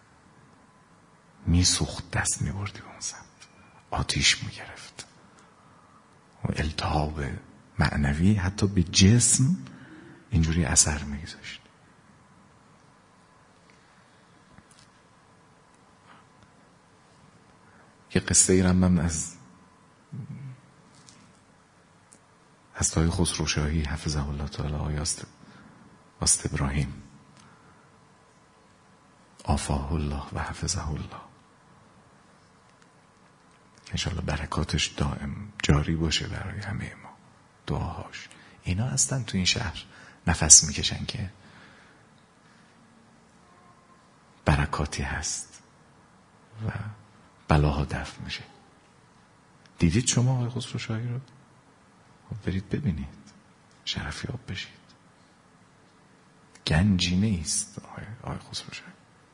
میسوخت، دست میبردی به اون سمت، آتیش میگرفت و التهاب معنوی حتی به جسم اینجوری اثر میگذاشت. یه قصه ای رو من از هستای خسروشاهی حفظه الله تعالی آیاست واست ابراهیم آفاه الله و حفظه الله، که انشاءالله برکاتش دائم جاری باشه برای همه ما، دعاهاش. اینا هستن تو این شهر نفس میکشن که برکاتی هست و بلاها دفع میشه. دیدید شما آقای خسروشاهی رو؟ برید ببینید، شرفیاب بشید. گنجی نیست آقای خسروشاهی،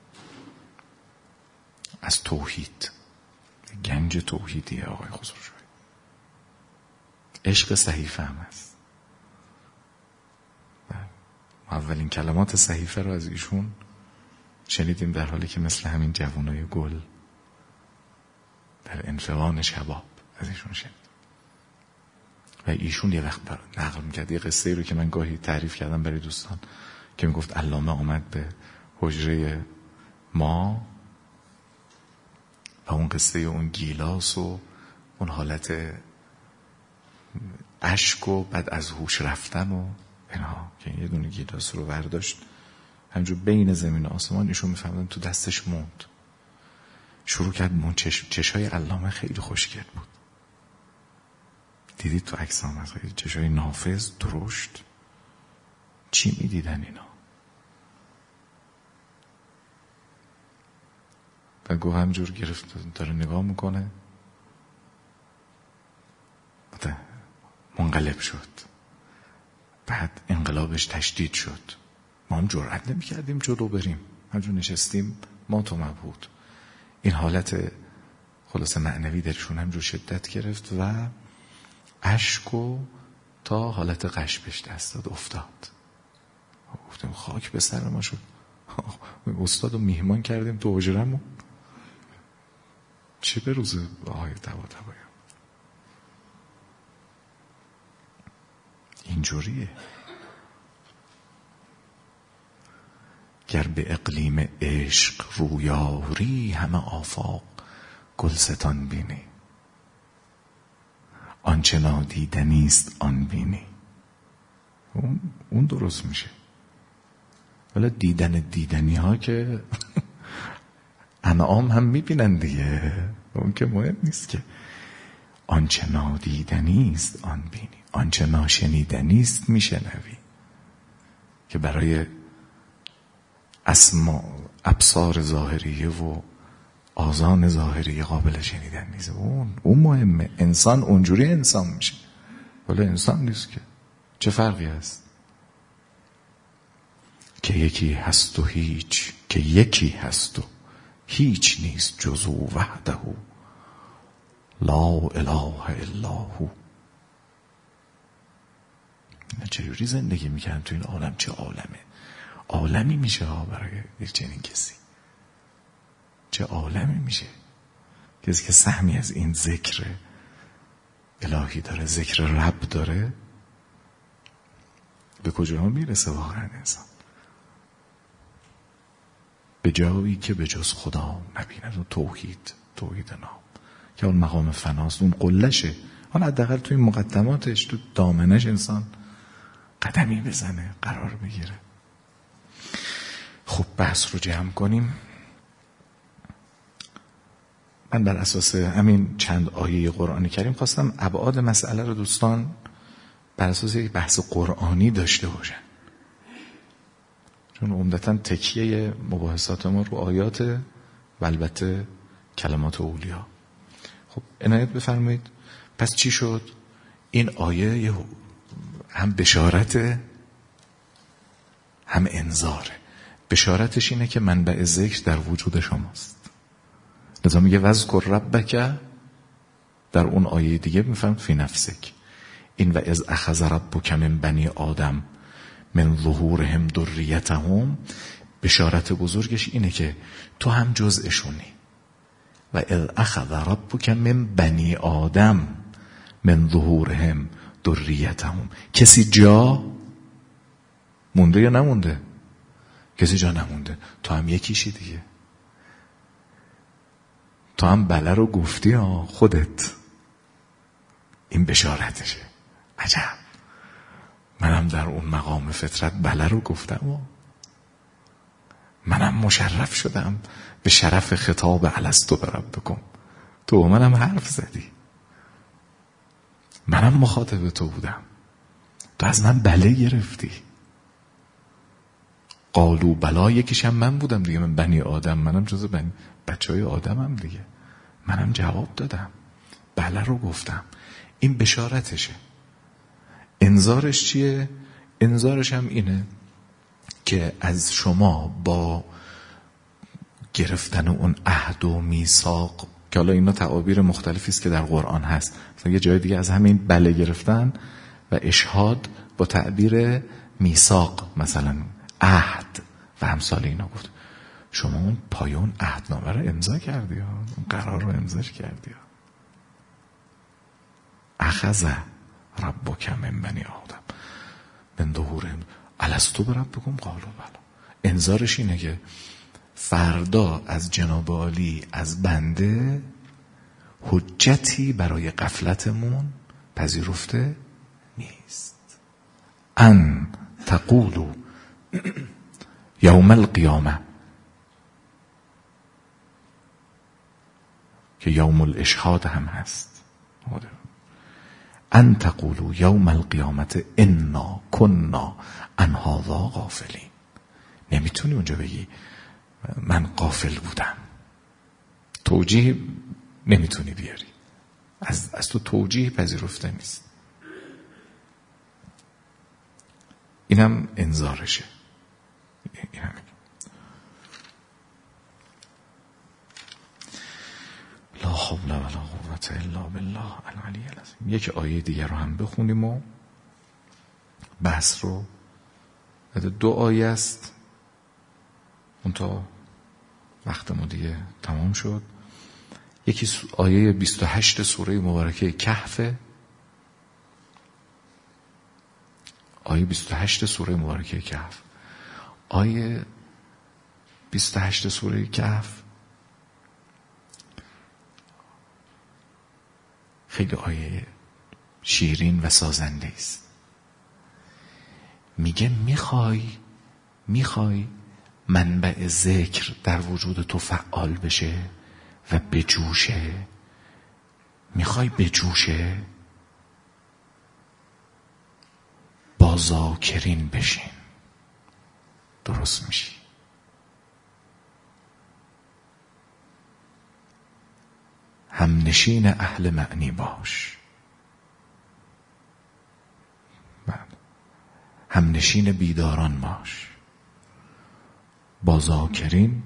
از توحید، گنج توحیدیه آقای خسروشاهی. عشق صحیفه هم هست. اولین کلمات صحیفه رو از ایشون شنیدیم در حالی که مثل همین جوانای گل در انفوان شباب از ایشون شنیدیم. و ایشون یه وقت نقل میکرد یه قصه رو که من گاهی تعریف کردم برای دوستان، که میگفت علامه آمد به حجره ما و اون قصه اون گیلاس و اون حالت اشک و بعد از هوش رفتن و اینا که یه دونه گیلاس رو برداشت همینجور بین زمین و آسمان ایشون میفهمدن تو دستش موند. شروع کرد مون چش... چشای علامه خیلی خوشگل بود. دیدید تو عکس آمد خیلی چشای نافذ درشت. چی میدیدن اینا؟ و گوه همجور گرفت داره نگاه میکنه. بعد منقلب شد. بعد انقلابش تشدید شد. ما هم جرأت نمی کردیم جلو بریم. همجور نشستیم ما تو مبهوت. این حالت خلاصه معنوی درشون همجور شدت گرفت و اشکو تا حالت قشبش دست داد افتاد. گفتیم خاک به سر ما شد. استاد رو میهمان کردیم تو حجرمون. چه به روز آهای دوا دوایم اینجوریه. گر به اقلیم عشق رویاری همه آفاق گلستان بینی، آنچه نادیدنیست آن بینی. اون, اون درست میشه. ولی دیدن دیدنی ها که انعام هم میبینن دیگه، اون که مهم نیست که. آنچه نادیدنیست آن بینی، آنچه ناشنیدنیست میشنوی، که برای اسما ابصار ظاهریه و آذان ظاهریه قابل شنیدن نیست. اون اون مهمه. انسان اونجوری انسان میشه، ولی انسان نیست که. چه فرقی هست؟ که یکی هست و هیچ، که یکی هست و هیچ نیست جز او وحده لا اله الا هو. چجوری زندگی میکنن تو این عالم؟ چه عالمه عالمی میشه ها برای یک چنین کسی. چه عالمی میشه کسی که سهمی از این ذکر الهی داره، ذکر رب داره. به کجا میرسه واقعا انسان؟ به جایی که به جز خدا نبیند. و توحید، توحید نام که اون مقام فناست، اون قلشه. حالا حداقل توی مقدماتش، تو دامنش انسان قدمی بزنه، قرار بگیره. خب بحث رو جمع کنیم. من بر اساس همین چند آیه قرآنی کریم خواستم ابعاد مسئله رو دوستان بر اساس یک بحث قرآنی داشته باشن، چون عمدتاً تکیه مباحثات ما رو آیات و البته کلمات اولیا. خب عنایت بفرمایید. پس چی شد؟ این آیه هم بشارت هم انذاره. بشارتش اینه که منبع ذکر در وجود شماست. لذا میگه وذکر ربک. در اون آیه دیگه میفهمید فی نفسک. این و اذ اخذ ربک من بنی آدم من ظهورهم ذریتهم. بشارت بزرگش اینه که تو هم جزءشونی. و اذ اخذ ربک من بنی آدم من ظهورهم ذریتهم. کسی جا مونده یا نمونده؟ کسی جا نمونده. تو هم یکیشی دیگه. تو هم بله رو گفتی ها خودت. این بشارتشه. عجب. منم در اون مقام فطرت بله رو گفتم و منم مشرف شدم به شرف خطاب الستو بربکم. تو منم حرف زدی، منم مخاطب تو بودم، تو از من بله گرفتی. قالو بلا یکیشم من بودم دیگه. من بنی آدم، منم جز بنی بچه های آدمم دیگه. منم جواب دادم، بله رو گفتم. این بشارتشه. انذارش چیه؟ انذارش هم اینه که از شما با گرفتن اون عهد و میثاق، که حالا اینا تعابیر مختلفی است که در قرآن هست، مثلا یه جای دیگه از همین بله گرفتن و اشهاد با تعبیر میثاق، مثلا عهد و امثال اینا گفت. شما اون پایون عهدنامه رو امضا کردی ها، اون قرار رو امضاش کردی ها. اخذ ربک من بنی آدم من ظهورهم الستو بربکم قالوا بلی. انذارش اینه که فردا از جناب عالی، از بنده حجتی برای غفلتمون پذیرفته نیست. ان تقولوا یوم القیامه، که یوم الاشهاد هم هست. ان تقولوا یوم القیامت انا کنا عن هذا غافلین. نمیتونی اونجا بگی من غافل بودم. توجیه نمیتونی بیاری، از, از تو توجیه پذیرفته نیست. اینم انذارشه. این هم لا حول ولا قوة الا بالله العلی العظیم. یک آیه دیگر رو هم بخونیم و بحث رو. دو آیه است، اون تا وقت ما دیگه تمام شد. یکی آیه بیست و هشت سوره مبارکه کهف، آیه بیست و هشت سوره مبارکه کهف. آیه بیست و هشت سوره کهف خیلی آیه شیرین و سازنده است. میگه میخوای میخوای منبع ذکر در وجود تو فعال بشه و بجوشه، میخوای بجوشه، با ذاکرین بشین، درست میشی. همنشین اهل معنی باش، همنشین بیداران باش، با ذاکرین.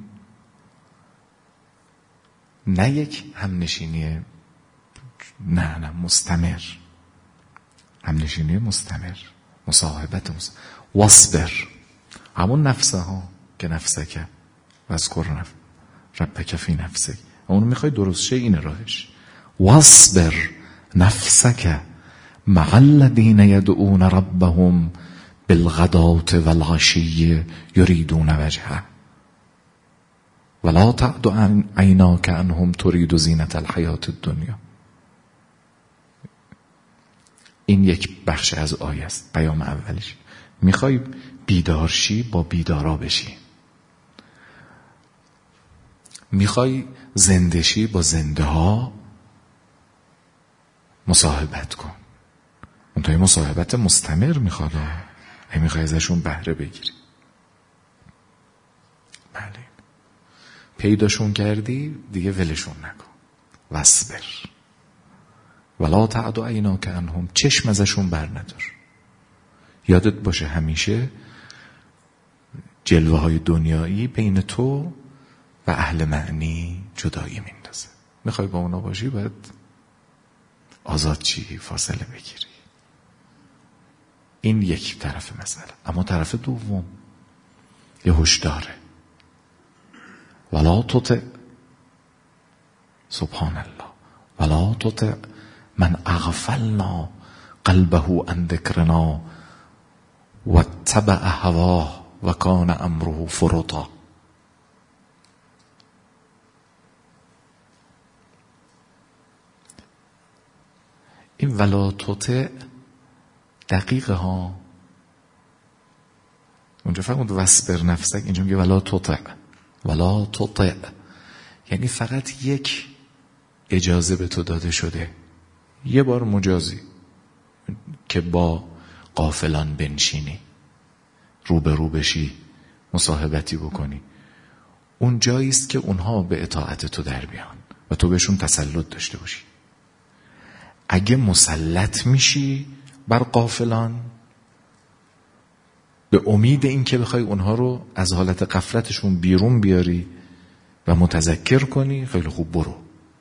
نه یک همنشینی نه نه مستمر، همنشینی مستمر، مصاحبت مستمر. واصبر، همون نفسه ها که نفسه که واذکر نفس ربک فی نفسک، اونو میخوای درست شه، این راهش. واصبر نفسک مع الذین یدعون ربهم بالغداة والعشی یریدون وجهه ولا تعد عیناک عنهم ترید زینة الحیاة الدنیا. این یک بخش از آیه است، پیام اولیش. میخوای بیدارشی، با بیدارا بشی. میخوای زندشی، با زنده ها مصاحبت کن. اونتای مصاحبت مستمر میخواد، ای میخوای ازشون بهره بگیری. بله، پیداشون کردی دیگه ولشون نکن. واصبر ولا تعد عیناک عنهم، چشم ازشون بر ندار. یادت باشه همیشه جلوه های دنیایی بین تو و اهل معنی جدایی میندازه. میخوای با اونا باشی، باید آزاد چی، فاصله بگیری. این یک طرف مسئله. اما طرف دوم یه هشداره. ولا تطع، سبحان الله، ولا تطع من اغفلنا قلبه عن ذکرنا واتبع هواه وکان امره فرطا. این ولا تطع دقیقه ها. اونجا فرمود واصبر نفسک، اینجا میگه ولا تطع. ولا تطع یعنی فقط یک اجازه به تو داده شده، یه بار مجازی که با غافلان بنشینی، رو به رو بشی، مصاحبتی بکنی. اون جایی است که اونها به اطاعت تو در بیان و تو بهشون تسلط داشته باشی. اگه مسلط میشی بر غافلان به امید این که بخوای اونها رو از حالت غفلتشون بیرون بیاری و متذکر کنی، خیلی خوب، برو.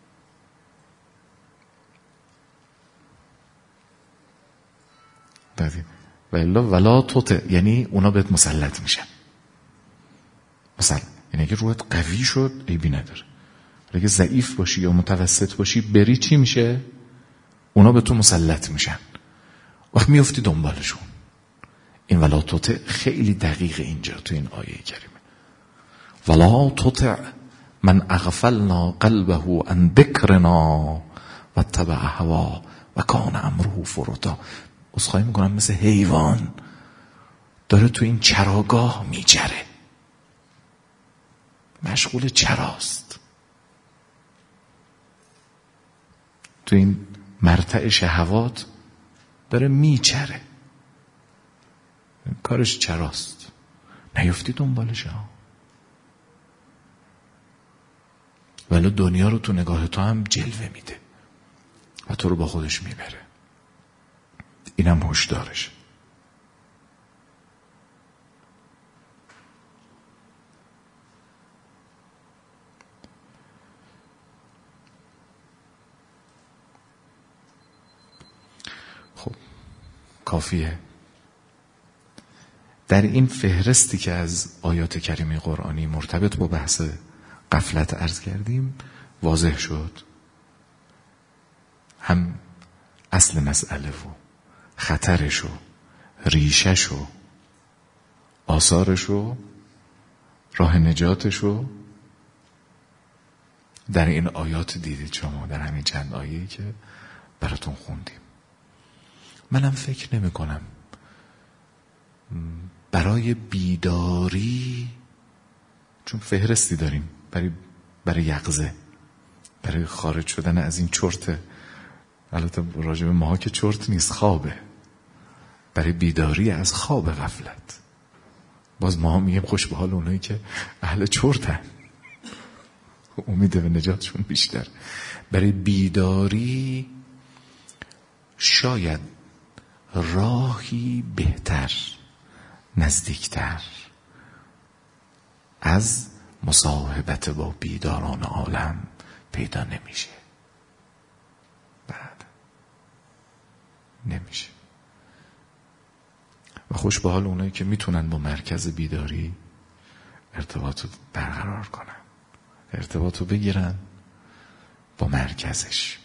ولا ولا تطع یعنی اونا بهت مسلط میشن. مثلا یعنی اگه روحت قوی شد عیبی نداره، اگه ضعیف باشی یا متوسط باشی بری، چی میشه؟ اونا به تو مسلط میشن، وقت میفتی دنبالشون. این ولا تطع خیلی دقیق اینجا تو این آیه کریمه. ولا تطع من اغفلنا قلبه عن ذکرنا واتبع هواه وکان امره فرطا. عذرخواهی میکنم مثل حیوان داره تو این چراگاه میچره، مشغول چراست، تو این مرتع شهوات داره میچره، کارش چراست. نیفتی دنبالش ها، ولی دنیا رو تو نگاه تو هم جلوه میده و تو رو با خودش میبره. اینم هشدارش. خب کافیه. در این فهرستی که از آیات کریمه قرآنی مرتبط با بحث غفلت عرض کردیم واضح شد هم اصل مسئله و خطرش و ریشش و آثارش و راه نجاتش و در این آیات دیدید شما، در همین چند آیه‌ای که براتون خوندیم. منم فکر نمی کنم برای بیداری، چون فهرستی داریم برای برای یقظه، برای خارج شدن از این چرت، البته راجع به ماها که چرت نیست، خوابه، برای بیداری از خواب غفلت. باز ما میگیم خوش به حال اونایی که اهل چرتن، امید به نجاتشون بیشتر. برای بیداری شاید راهی بهتر، نزدیکتر از مصاحبت با بیداران عالم پیدا نمیشه. بعد نمیشه. و خوش به حال اونایی که میتونن با مرکز بیداری ارتباط رو برقرار کنن، ارتباط رو بگیرن با مرکزش.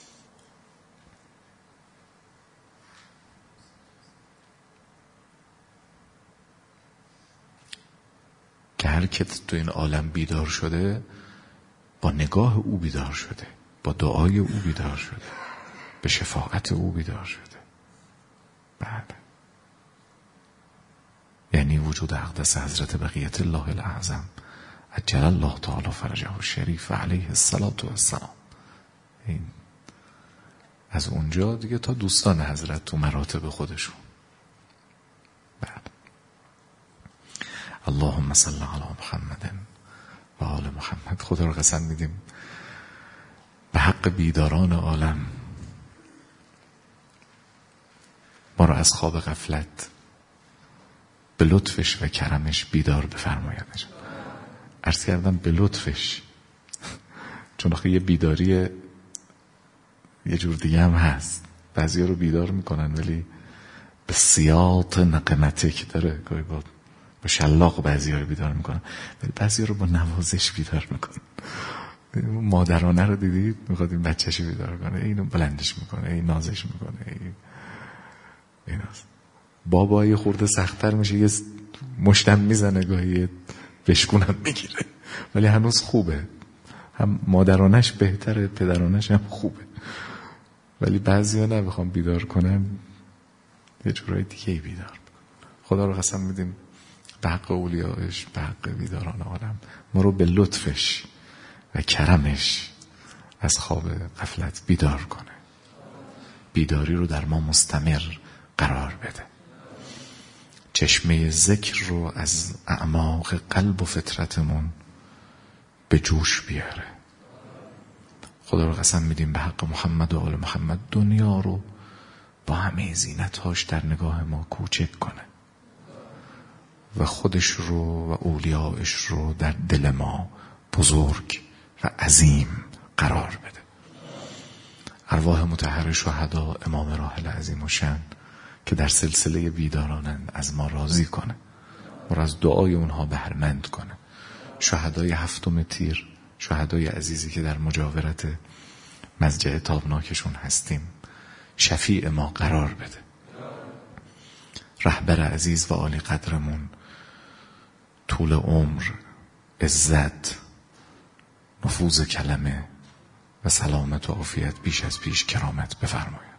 که هر که تو این عالم بیدار شده با نگاه او بیدار شده، با دعای او بیدار شده، به شفاعت او بیدار شده. بعد یعنی وجود اقدس حضرت بقیت الله الاعظم عجل الله تعالی فرجه الشریف علیه الصلاة والسلام. این از اونجا دیگه تا دوستان حضرت تو مراتب خودشون. بعد اللهم صل علی محمد و آل محمد. خدا رو قسم میدیم به حق بیداران عالم ما رو از خواب غفلت به لطفش و کرمش بیدار بفرماید. عرض کردم به لطفش، چون آخه یه بیداری یه جور دیگه هم هست. بعضیا رو بیدار میکنن ولی به سیاط نقمتک داره، گاهی با با شلاق بعضیا رو بیدار میکنن، ولی بعضیا رو با نوازش بیدار میکنن. مادرانه رو دیدید میخواد این بچه‌شو بیدار کنه، اینو بلندش میکنه، این نازش میکنه، این ایناست. بابا یه خورده سخت‌تر میشه، یه مشتم میزنه، گاهی بشکونم میگیره، ولی هنوز خوبه. هم مادرانش بهتره، پدرانش هم خوبه. ولی بعضیا نمیخوام بیدار کنن، یه جورای دیگه بیدار. خدا رو قسم میدیم به حق اولیاءش، به حق بیداران عالم ما رو به لطفش و کرمش از خواب غفلت بیدار کنه، بیداری رو در ما مستمر قرار بده، چشمه ذکر رو از اعماق قلب و فطرتمون به جوش بیاره. خدا رو قسم میدیم به حق محمد و آل محمد دنیا رو با همه زینت‌هاش در نگاه ما کوچک کنه و خودش رو و اولیاءش رو در دل ما بزرگ و عظیم قرار بده. ارواح مطهر شهدا امام راحل عظیم الشأن که در سلسله بیدارانند از ما راضی کنه، ما را از دعای اونها بهرمند کنه. شهدای هفتم تیر، شهدای عزیزی که در مجاورت مضجع تابناکشون هستیم، شفیع ما قرار بده. رهبر عزیز و عالی قدرمون طول عمر، عزت، نفوذ کلمه و سلامت و عافیت بیش از پیش کرامت بفرمایید.